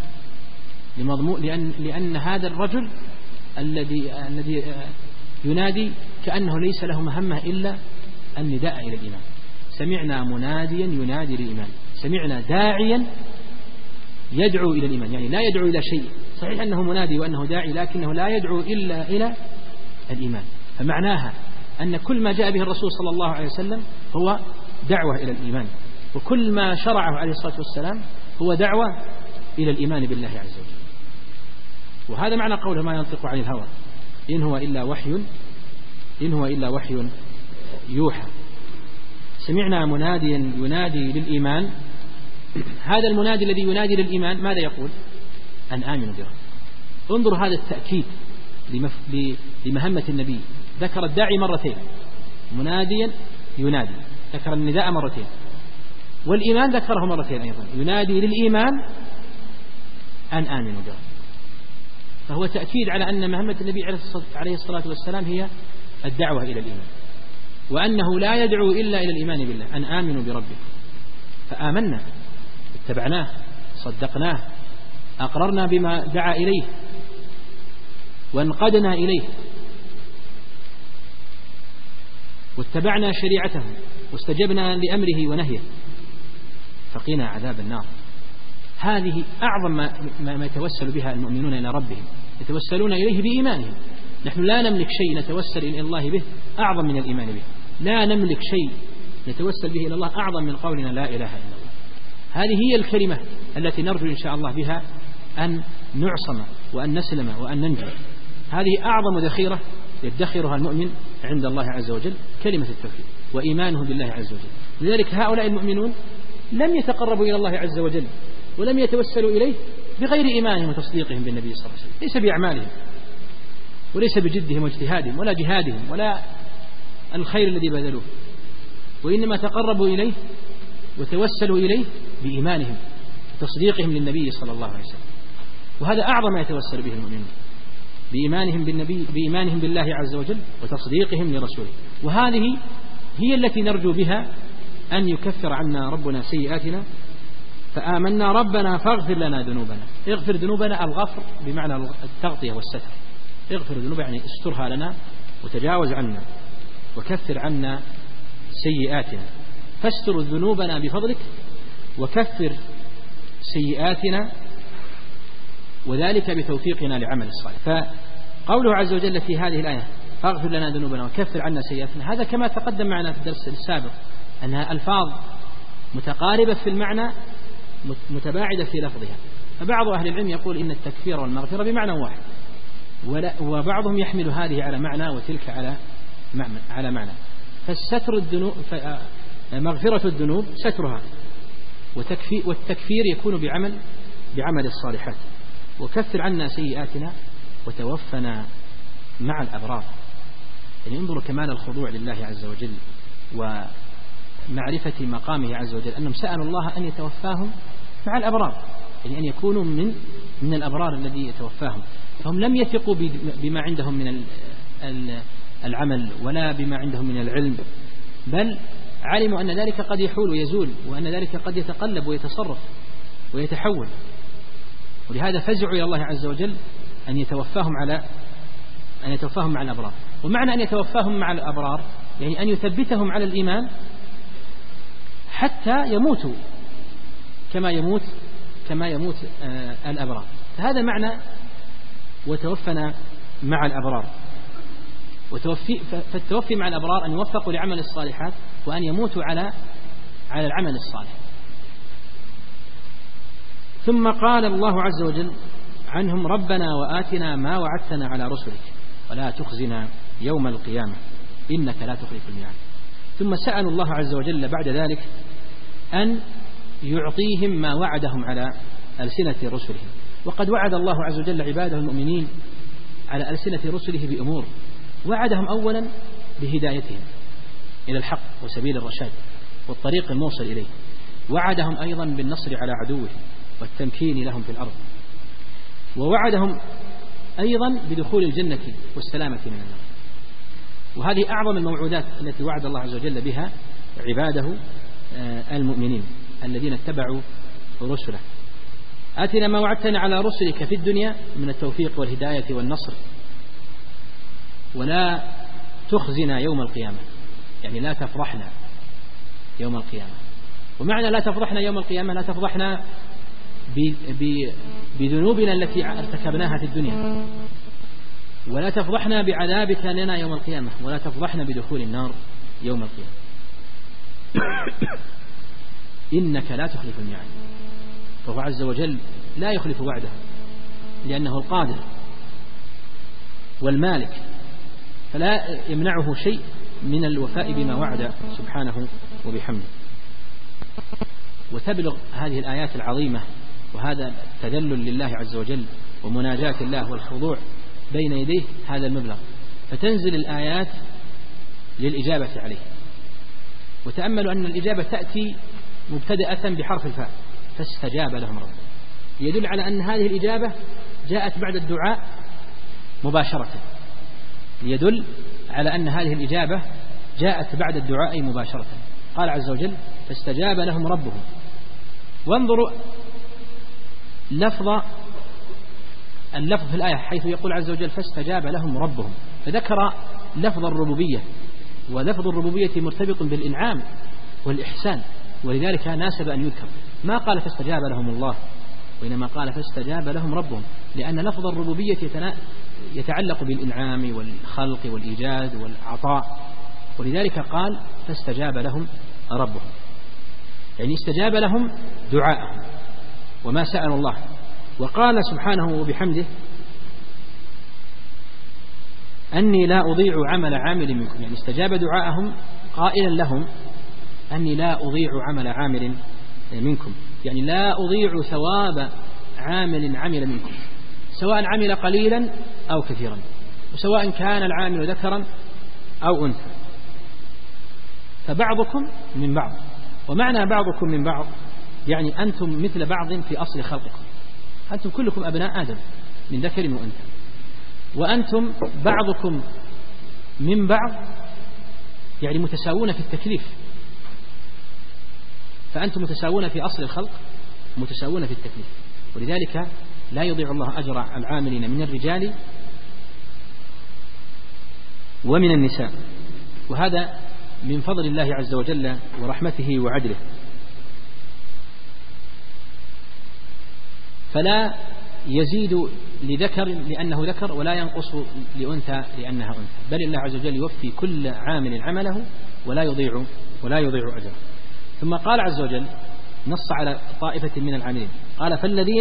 لأن هذا الرجل الذي ينادي كأنه ليس له مهمة إلا النداء إلى الإيمان. سمعنا مناديا ينادي للإيمان، سمعنا داعيا يدعو إلى الإيمان، يعني لا يدعو إلى شيء، صحيح أنه منادي وأنه داعي لكنه لا يدعو إلا إلى الإيمان. فمعناها أن كل ما جاء به الرسول صلى الله عليه وسلم هو دعوة إلى الإيمان، وكل ما شرعه عليه الصلاة والسلام هو دعوة إلى الإيمان بالله عز وجل. وهذا معنى قوله: ما ينطق عن الهوى إن هو إلا وحي يوحى. سمعنا مناديا ينادي للإيمان. هذا المنادي الذي ينادي للإيمان ماذا يقول؟ أن آمنوا بربكم. انظر هذا التأكيد لمهمة النبي، ذكر الداعي مرتين، مناديا ينادي، ذكر النداء مرتين، والإيمان ذكره مرتين أيضا، ينادي للإيمان أن آمنوا بربكم. فهو تأكيد على أن مهمة النبي عليه الصلاة والسلام هي الدعوة إلى الإيمان، وأنه لا يدعو إلا إلى الإيمان بالله، أن آمنوا بربكم. فآمنا، اتبعناه، صدقناه، أقررنا بما دعا إليه وانقدنا إليه، واتبعنا شريعته واستجبنا لأمره ونهيه فقنا عذاب النار. هذه أعظم ما يتوسل بها المؤمنون إلى ربهم، يتوسلون إليه بإيمانهم. نحن لا نملك شيء نتوسل إلى الله به أعظم من الإيمان به، لا نملك شيء نتوسل به إلى الله أعظم من قولنا لا إله إلا الله. هذه هي الكلمة التي نرجو إن شاء الله بها أن نعصم وأن نسلم وأن ننجو. هذه أعظم ذخيرة يدخرها المؤمن عند الله عز وجل، كلمة التوحيد وإيمانه بالله عز وجل. لذلك هؤلاء المؤمنون لم يتقربوا إلى الله عز وجل ولم يتوسلوا إليه بغير إيمانهم وتصديقهم بالنبي صلى الله عليه وسلم، ليس بأعمالهم وليس بجدهم واجتهادهم ولا جهادهم ولا الخير الذي بذلوه، وإنما تقربوا إليه وتوسلوا إليه بإيمانهم وتصديقهم للنبي صلى الله عليه وسلم. وهذا أعظم ما يتوسل به المؤمنون، بإيمانهم بالنبي، بإيمانهم بالله عز وجل وتصديقهم لرسوله. وهذه هي التي نرجو بها أن يكفر عنا ربنا سيئاتنا فآمنا ربنا فاغفر لنا ذنوبنا. اغفر ذنوبنا، الغفر بمعنى التغطية والستر، اغفر ذنوبنا يعني استرها لنا وتجاوز عنا، وكفر عنا سيئاتنا، فاستر ذنوبنا بفضلك وكفر سيئاتنا، وذلك بتوفيقنا لعمل الصالح. فقوله عز وجل في هذه الآية فاغفر لنا ذنوبنا وكفر عنا سيئاتنا، هذا كما تقدم معنا في الدرس السابق أنها ألفاظ متقاربة في المعنى متباعدة في لفظها. فبعض أهل العلم يقول إن التكفير والمغفرة بمعنى واحد، وبعضهم يحمل هذه على معنى وتلك على معنى. فالستر الذنوب، مغفرة الذنوب سترها، والتكفير يكون بعمل الصالحات، وكفر عنا سيئاتنا وتوفنا مع الأبرار. يعني انظروا كمال الخضوع لله عز وجل معرفة مقامه عز وجل أنهم سألوا الله أن يتوفاهم مع الأبرار، يعني أن يكونوا من الأبرار الذي يتوفاهم، فهم لم يثقوا بما عندهم من العمل ولا بما عندهم من العلم، بل علموا أن ذلك قد يحول ويزول، وأن ذلك قد يتقلب ويتصرف ويتحول، ولهذا فزعوا إلى الله عز وجل أن يتوفاهم مع الأبرار. ومعنى أن يتوفاهم مع الأبرار يعني أن يثبتهم على الإيمان حتى يموتوا كما يموت الأبرار. فهذا معنى وتوفنا مع الأبرار. فالتوفي مع الأبرار أن يوفقوا لعمل الصالحات وأن يموتوا على العمل الصالح. ثم قال الله عز وجل عنهم: ربنا وآتنا ما وعدتنا على رسلك ولا تخزنا يوم القيامة إنك لا تخلف الميعاد. ثم سألوا الله عز وجل بعد ذلك أن يعطيهم ما وعدهم على ألسنة رسله. وقد وعد الله عز وجل عباده المؤمنين على ألسنة رسله بأمور. وعدهم أولا بهدايتهم إلى الحق وسبيل الرشاد والطريق الموصل إليه. وعدهم أيضا بالنصر على عدوه والتمكين لهم في الأرض. ووعدهم أيضا بدخول الجنة والسلامة من النار. وهذه أعظم الموعودات التي وعد الله عز وجل بها عباده المؤمنين الذين اتبعوا رسله. آتنا ما وعدتنا على رسلك في الدنيا من التوفيق والهداية والنصر ولا تخزنا يوم القيامة، يعني لا تفرحنا يوم القيامة. ومعنى لا تفرحنا يوم القيامة لا تفرحنا بذنوبنا التي ارتكبناها في الدنيا، ولا تفضحنا بعذابك لنا يوم القيامة، ولا تفضحنا بدخول النار يوم القيامة. إنك لا تخلف الميعاد. فهو عز وجل لا يخلف وعده لأنه القادر والمالك، فلا يمنعه شيء من الوفاء بما وعد سبحانه وبحمده. وتبلغ هذه الآيات العظيمة وهذا التذلل لله عز وجل ومناجاة الله والخضوع بين يديه هذا المبلغ، فتنزل الآيات للإجابة عليه. وتأملوا أن الإجابة تأتي مبتدأة بحرف الفاء، فاستجاب لهم ربهم، يدل على أن هذه الإجابة جاءت بعد الدعاء مباشرة، يدل على أن هذه الإجابة جاءت بعد الدعاء مباشرة. قال عز وجل: فاستجاب لهم ربهم. وانظروا اللفظ في الآية حيث يقول عز وجل: فاستجاب لهم ربهم، فذكر لفظ الربوبية، ولفظ الربوبية مرتبط بالإنعام والإحسان، ولذلك ناسب أن يذكر. ما قال فاستجاب لهم الله، وإنما قال فاستجاب لهم ربهم، لأن لفظ الربوبية يتعلق بالإنعام والخلق والإيجاد والعطاء، ولذلك قال فاستجاب لهم ربهم، يعني استجاب لهم دعاءهم وما سألوا الله. وقال سبحانه وبحمده: أني لا أضيع عمل عامل منكم، يعني استجاب دعاءهم قائلا لهم أني لا أضيع عمل عامل منكم، يعني لا أضيع ثواب عامل عمل منكم، سواء عمل قليلا أو كثيرا، وسواء كان العامل ذكرا أو أنثى، فبعضكم من بعض. ومعنى بعضكم من بعض يعني أنتم مثل بعض في أصل خلقكم، أنتم كلكم أبناء آدم من ذكر وأنثى، وأنتم بعضكم من بعض يعني متساوون في التكليف، فأنتم متساوون في أصل الخلق متساوون في التكليف، ولذلك لا يضيع الله أجر العاملين من الرجال ومن النساء، وهذا من فضل الله عز وجل ورحمته وعدله. فلا يزيد لذكر لأنه ذكر، ولا ينقص لأنثى لأنها أنثى، بل الله عز وجل يوفي كل عامل عمله ولا يضيع أجره. ثم قال عز وجل نص على طائفة من العاملين، قال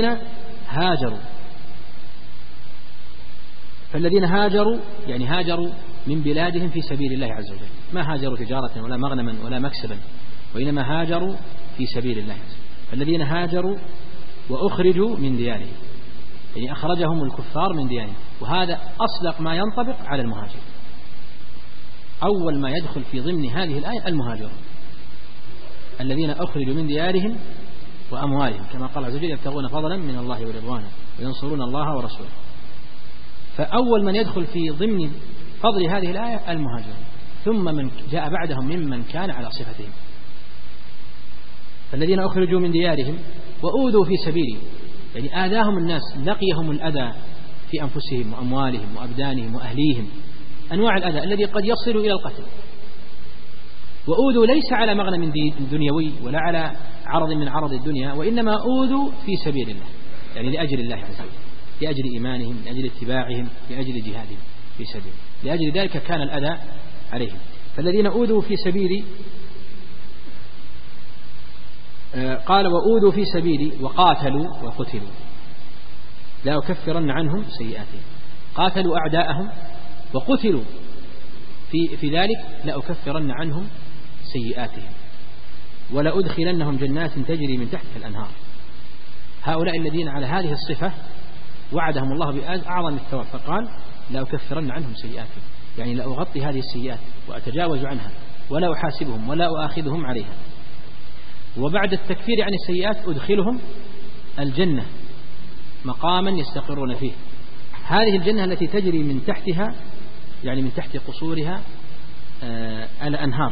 فالذين هاجروا يعني هاجروا من بلادهم في سبيل الله عز وجل، ما هاجروا تجارة ولا مغنما ولا مكسبا، وإنما هاجروا في سبيل الله عز وجل. فالذين هاجروا وأخرجوا من ديارهم، يعني أخرجهم الكفار من ديارهم، وهذا أصدق ما ينطبق على المهاجر. أول ما يدخل في ضمن هذه الآية المهاجر، الذين أخرجوا من ديارهم وأموالهم، كما قال عز وجل يبتغون فضلا من الله ورضوانا وينصرون الله ورسوله. فأول من يدخل في ضمن فضل هذه الآية المهاجرون، ثم من جاء بعدهم ممن كان على صفتهم. فالذين أخرجوا من ديارهم وأوذوا في سبيلي، يعني آذاهم الناس، لقيهم الأذى في أنفسهم وأموالهم وأبدانهم وأهليهم، أنواع الأذى الذي قد يصل إلى القتل. وأوذوا ليس على مغنم دنيوي ولا على عرض من عرض الدنيا، وإنما أوذوا في سبيل الله، يعني لأجل الله عز وجل، لأجل إيمانهم، لأجل اتباعهم، لأجل جهادهم في سبيل، لأجل ذلك كان الأذى عليهم. فالذين أوذوا في سبيلي، قال وأوذوا في سبيلي وقاتلوا وقتلوا لا أكفرن عنهم سيئاتهم. قاتلوا أعداءهم وقتلوا في ذلك لا أكفرن عنهم سيئاتهم ولا أدخلنهم جنات تجري من تحتها الأنهار. هؤلاء الذين على هذه الصفة وعدهم الله بأعظم الثواب، فقال لا أكفرن عنهم سيئاتهم، يعني لا أغطي هذه السيئات وأتجاوز عنها ولا أحاسبهم ولا أؤاخذهم عليها. وبعد التكفير عن السيئات أدخلهم الجنة مقاما يستقرون فيه. هذه الجنة التي تجري من تحتها، يعني من تحت قصورها الأنهار.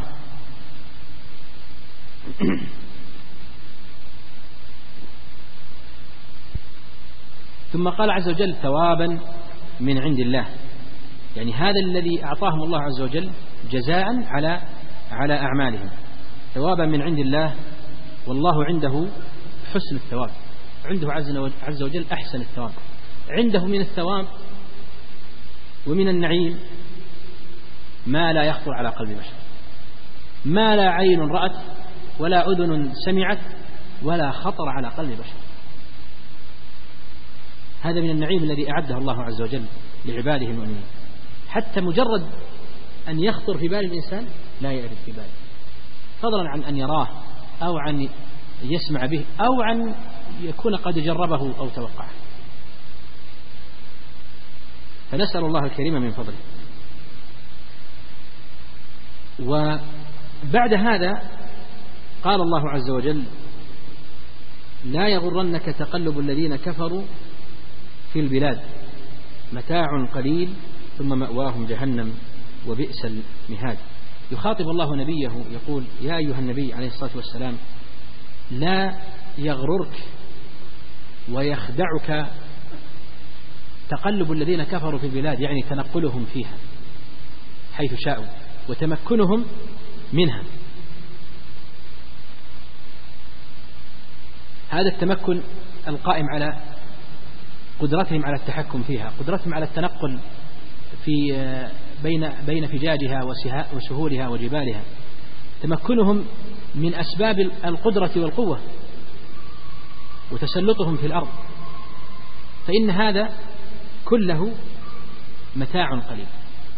ثم قال عز وجل ثوابا من عند الله، يعني هذا الذي أعطاهم الله عز وجل جزاء على أعمالهم، ثوابا من عند الله. والله عنده حسن الثواب، عنده عز وجل أحسن الثواب، عنده من الثواب ومن النعيم ما لا يخطر على قلب بشر، ما لا عين رأت ولا أذن سمعت ولا خطر على قلب بشر. هذا من النعيم الذي أعده الله عز وجل لعباده المؤمنين، حتى مجرد أن يخطر في بال الإنسان لا يعرف في باله، فضلا عن أن يراه أو عن يسمع به أو عن يكون قد جربه أو توقعه. فنسأل الله الكريم من فضله. وبعد هذا قال الله عز وجل لا يغرنك تقلب الذين كفروا في البلاد متاع قليل ثم مأواهم جهنم وبئس المهاد. يخاطب الله نبيه يقول يا أيها النبي عليه الصلاة والسلام لا يغررك ويخدعك تقلب الذين كفروا في البلاد، يعني تنقلهم فيها حيث شاءوا وتمكنهم منها. هذا التمكن القائم على قدرتهم على التحكم فيها، قدرتهم على التنقل في بين فجاجها وسهولها وجبالها، تمكنهم من أسباب القدرة والقوة وتسلطهم في الأرض. فإن هذا كله متاع قليل،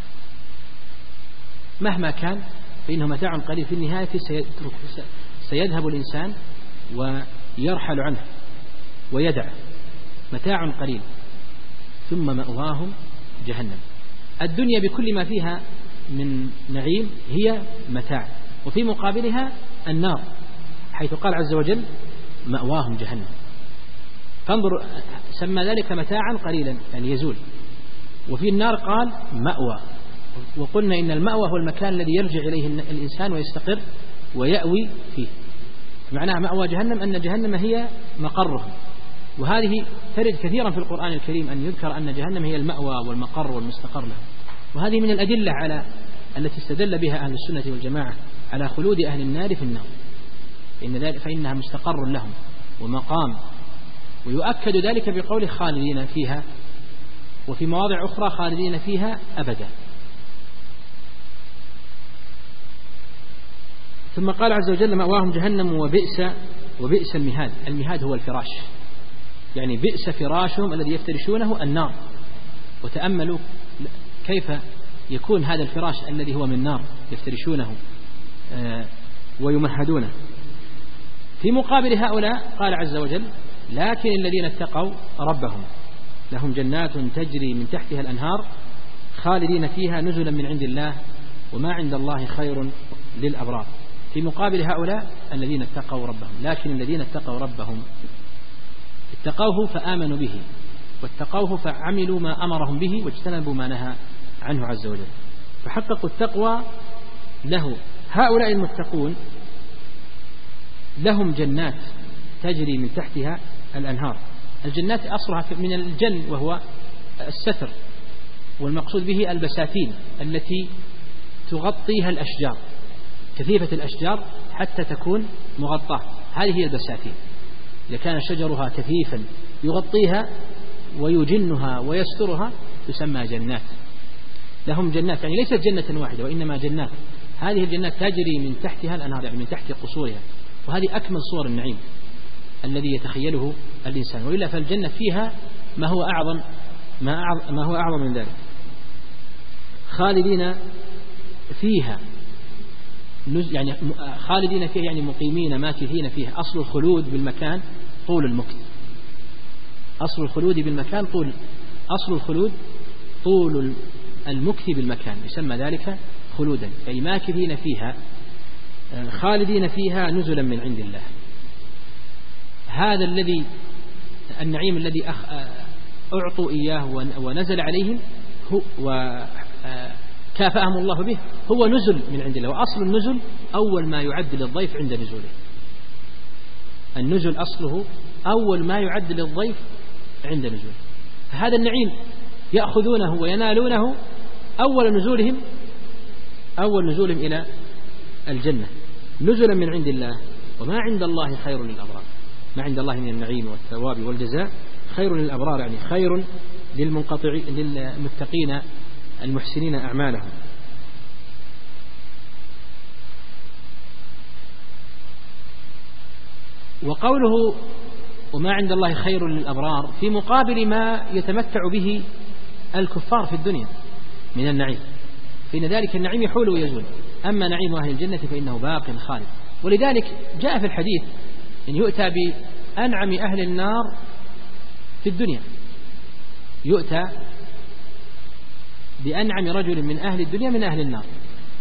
مهما كان فإنه متاع قليل، في النهاية سيذهب الإنسان ويرحل عنه ويدع، متاع قليل ثم مأواهم جهنم. الدنيا بكل ما فيها من نعيم هي متاع، وفي مقابلها النار، حيث قال عز وجل مأواهم جهنم. فانظر، سمى ذلك متاعا قليلا يعني يزول. وفي النار قال مأوى، وقلنا إن المأوى هو المكان الذي يرجع إليه الإنسان ويستقر ويأوي فيه. معناها مأوى جهنم أن جهنم هي مقرهم. وهذه ترد كثيرا في القرآن الكريم أن يذكر أن جهنم هي المأوى والمقر والمستقر له. وهذه من الأدلة على التي استدل بها أهل السنة والجماعة على خلود أهل النار في النار، فإنها مستقر لهم ومقام. ويؤكد ذلك بقول خالدين فيها، وفي مواضع أخرى خالدين فيها أبدا. ثم قال عز وجل مأواهم جهنم وبئس المهاد. المهاد هو الفراش، يعني بئس فراشهم الذي يفترشونه النار. وتأملوا كيف يكون هذا الفراش الذي هو من نار يفترشونه ويمهدونه. في مقابل هؤلاء قال عز وجل لكن الذين اتقوا ربهم لهم جنات تجري من تحتها الأنهار خالدين فيها نزلا من عند الله وما عند الله خير للأبرار. في مقابل هؤلاء الذين اتقوا ربهم. لكن الذين اتقوا ربهم اتقوه فآمنوا به، واتقوه فعملوا ما أمرهم به، واجتنبوا ما نهى عنه عز وجل، فحققوا التقوى له. هؤلاء المتقون لهم جنات تجري من تحتها الأنهار. الجنات أصلها من الجن وهو الستر، والمقصود به البساتين التي تغطيها الأشجار، كثيفة الأشجار حتى تكون مغطاة، هذه هي البساتين. إذا كان شجرها كثيفا يغطيها ويجنها ويسترها تسمى جنات. لهم جنات، يعني ليست جنة واحدة وإنما جنات. هذه الجنات تجري من تحتها الأنهار، يعني من تحت قصورها، وهذه أكمل صور النعيم الذي يتخيله الإنسان. وإلا فالجنة فيها ما هو أعظم من ذلك. خالدين فيها، يعني خالدين فيها يعني مقيمين ماكثين فيها. أصل الخلود بالمكان طول المكث، أصل الخلود بالمكان أصل الخلود طول المكث بالمكان، يسمى ذلك خلودا. أي ماكثين فيها خالدين فيها نزلا من عند الله. هذا الذي النعيم الذي أعطوا إياه ونزل عليهم وكافأهم الله به هو نزل من عند الله. وأصل النزل أول ما يعد للضيف عند نزوله. النزل أصله أول ما يعد للضيف عند نزوله. فهذا النعيم يأخذونه وينالونه أول نزولهم إلى الجنة نزلا من عند الله. وما عند الله خير للأبرار، ما عند الله من النعيم والثواب والجزاء خير للأبرار، يعني خير للمتقين المحسنين أعمالهم. وقوله وما عند الله خير للأبرار في مقابل ما يتمتع به الكفار في الدنيا من النعيم، فإن ذلك النعيم يحول ويزول. أما نعيم أهل الجنة فإنه باق خالد. ولذلك جاء في الحديث أن يؤتى بأنعم أهل النار في الدنيا، يؤتى بأنعم رجل من أهل الدنيا من أهل النار،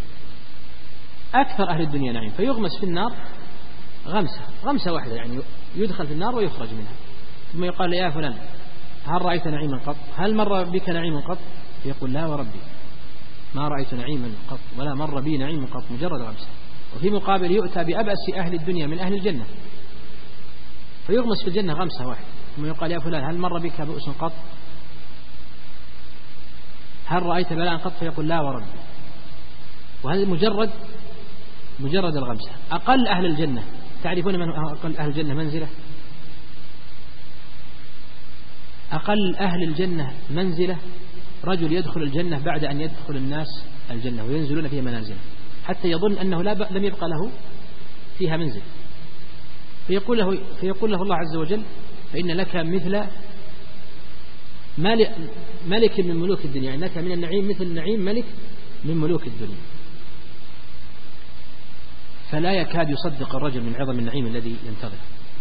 أكثر أهل الدنيا نعيم، فيغمس في النار غمسة واحدة، يعني يدخل في النار ويخرج منها. ثم يقال يا فلان هل رأيت نعيما قط؟ هل مر بك نعيم قط؟ فيقول لا وربي ما رأيت نعيما قط ولا مر بي نعيم قط، مجرد غمسة. وفي مقابل يؤتى بأبأس أهل الدنيا من أهل الجنة، فيغمس في الجنة غمسة واحدة. ثم يقال يا فلان هل مر بك بؤس قط؟ هل رأيت بلاء قط؟ فيقول لا وربي. وهذا مجرد الغمسة. أقل أهل الجنة، تعرفون من أقل أهل الجنة منزلة؟ أقل أهل الجنة منزلة رجل يدخل الجنة بعد أن يدخل الناس الجنة وينزلون فيها منازل حتى يظن أنه لم يبقى له فيها منزل، فيقول له الله عز وجل فإن لك مثل ملك من ملوك الدنيا، يعني لك من النعيم مثل نعيم ملك من ملوك الدنيا. فلا يكاد يصدق الرجل من عظم النعيم الذي ينتظر.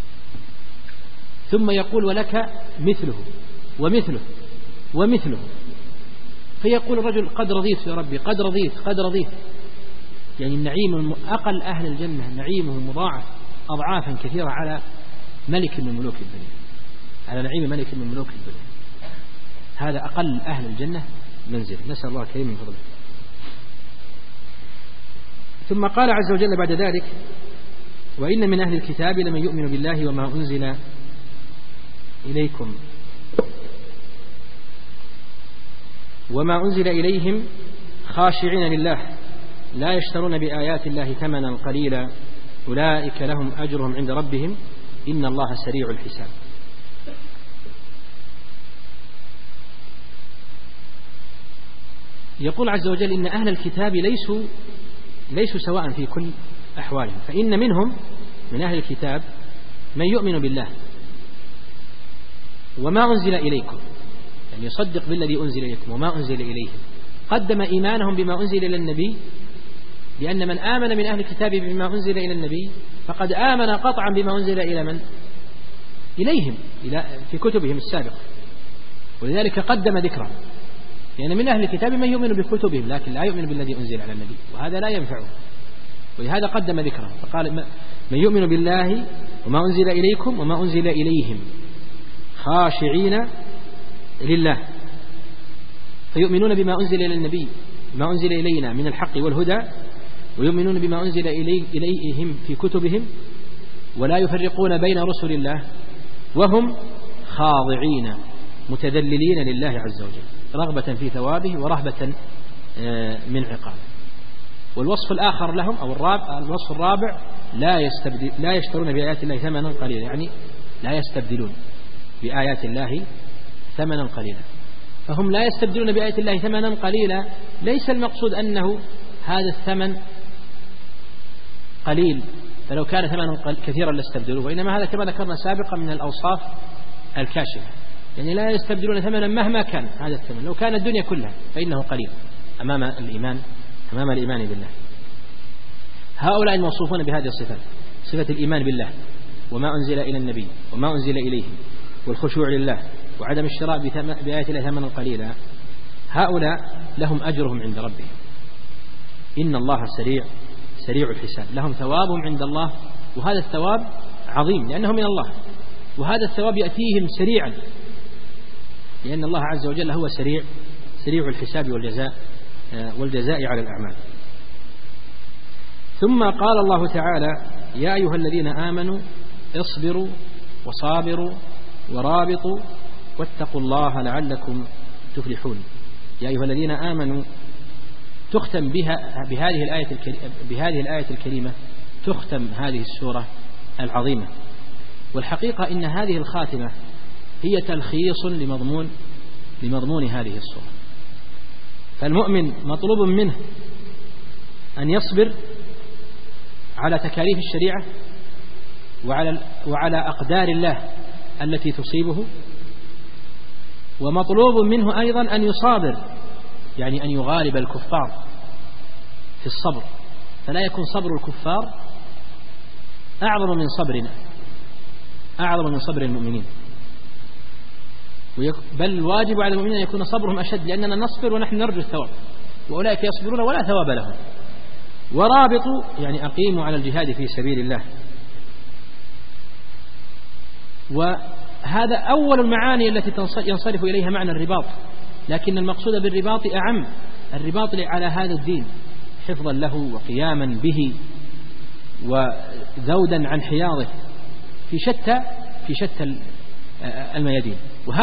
ثم يقول ولك مثله ومثله ومثله، فيقول الرجل قد رضيت يا ربي، قد رضيت. يعني النعيم أقل أهل الجنة نعيمه مضاعف أضعافا كثيرة على ملك من ملوك الدنيا، على نعيم ملك من ملوك الدنيا. هذا أقل أهل الجنة منزل، نسأل الله الكريم من فضله. ثم قال عز وجل بعد ذلك وإن من أهل الكتاب لمن يؤمن بالله وما أنزل إليكم وما أنزل إليهم خاشعين لله لا يشترون بآيات الله ثمنا قليلا أولئك لهم أجرهم عند ربهم إن الله سريع الحساب. يقول عز وجل إن أهل الكتاب ليسوا سواء في كل أحوالهم، فإن منهم من أهل الكتاب من يؤمن بالله وما أنزل إليكم، يعني يصدق بالذي أنزل إليكم وما أنزل إليهم. قدم إيمانهم بما أنزل إلى النبي، لأن من آمن من أهل الكتاب بما أنزل إلى النبي فقد آمن قطعا بما أنزل إلى من؟ إليهم في كتبهم السابقة، ولذلك قدم ذكرهم، لأن من أهل الكتاب من يؤمن بكتبهم لكن لا يؤمن بالذي أنزل على النبي، وهذا لا ينفعه. ولهذا قدم ذكره فقال من يؤمن بالله وما أنزل إليكم وما أنزل إليهم خاشعين لله، فيؤمنون بما أنزل إلى النبي ما أنزل إلينا من الحق والهدى، ويؤمنون بما أنزل إليهم في كتبهم، ولا يفرقون بين رسل الله، وهم خاضعين متذللين لله عز وجل رغبة في ثوابه ورهبة من عقابه. والوصف الآخر لهم أو الوصف الرابع لا يشترون بآيات الله ثمنا قليلا، يعني لا يستبدلون بآيات الله ثمنا قليلا. فهم لا يستبدلون بآيات الله ثمنا قليلا، ليس المقصود أنه هذا الثمن قليل فلو كان ثمنا كثيرا لاستبدلوه، وإنما هذا كما ذكرنا سابقا من الأوصاف الكاشفة، يعني لا يستبدلون ثمنا مهما كان هذا الثمن، لو كان الدنيا كلها فإنه قليل أمام الإيمان بالله. هؤلاء الموصوفون بهذه الصفات، صفة الإيمان بالله وما أنزل إلى النبي وما أنزل إليهم والخشوع لله وعدم الشراء بآيات الله ثمنا قليلا، هؤلاء لهم أجرهم عند ربهم، إن الله سريع الحساب، لهم ثوابهم عند الله، وهذا الثواب عظيم لأنه من الله، وهذا الثواب يأتيهم سريعا لأن الله عز وجل هو سريع الحساب والجزاء على الأعمال. ثم قال الله تعالى: يا أيها الذين آمنوا اصبروا وصابروا ورابطوا واتقوا الله لعلكم تفلحون. يا أيها الذين آمنوا تختم بهذه الآية الكريمة تختم هذه السورة العظيمة. والحقيقة إن هذه الخاتمة هي تلخيص لمضمون هذه السورة. فالمؤمن مطلوب منه أن يصبر على تكاليف الشريعة وعلى أقدار الله التي تصيبه، ومطلوب منه أيضا أن يصابر، يعني أن يغالب الكفار في الصبر، فلا يكون صبر الكفار أعظم من صبر المؤمنين، بل الواجب على المؤمنين أن يكون صبرهم أشد، لأننا نصبر ونحن نرجو الثواب، وأولئك يصبرون ولا ثواب لهم. ورابطوا يعني أقيموا على الجهاد في سبيل الله. وهذا أول المعاني التي ينصرف إليها معنى الرباط، لكن المقصود بالرباط أعم، الرباط على هذا الدين حفظا له وقياما به وذودا عن حياضه في شتى الميادين.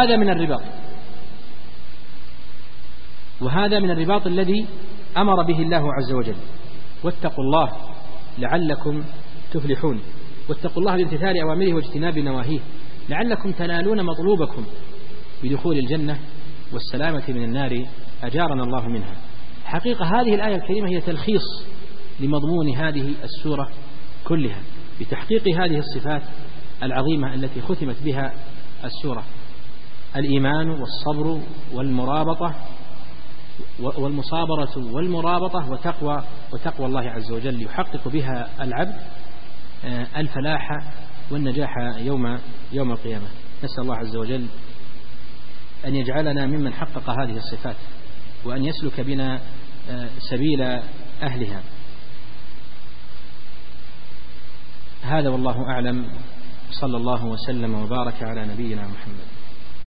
وهذا من الرباط الذي أمر به الله عز وجل: واتقوا الله لعلكم تفلحون. واتقوا الله بامتثال أوامره واجتناب نواهيه لعلكم تنالون مطلوبكم بدخول الجنة والسلامة من النار أجارنا الله منها. حقيقة هذه الآية الكريمة هي تلخيص لمضمون هذه السورة كلها بتحقيق هذه الصفات العظيمة التي ختمت بها السورة: الإيمان والصبر والمرابطة والمصابرة والمرابطة وتقوى الله عز وجل يحقق بها العبد الفلاح والنجاح يوم القيامة. نسأل الله عز وجل أن يجعلنا ممن حقق هذه الصفات وأن يسلك بنا سبيل أهلها. هذا والله أعلم، صلى الله وسلم وبارك على نبينا محمد.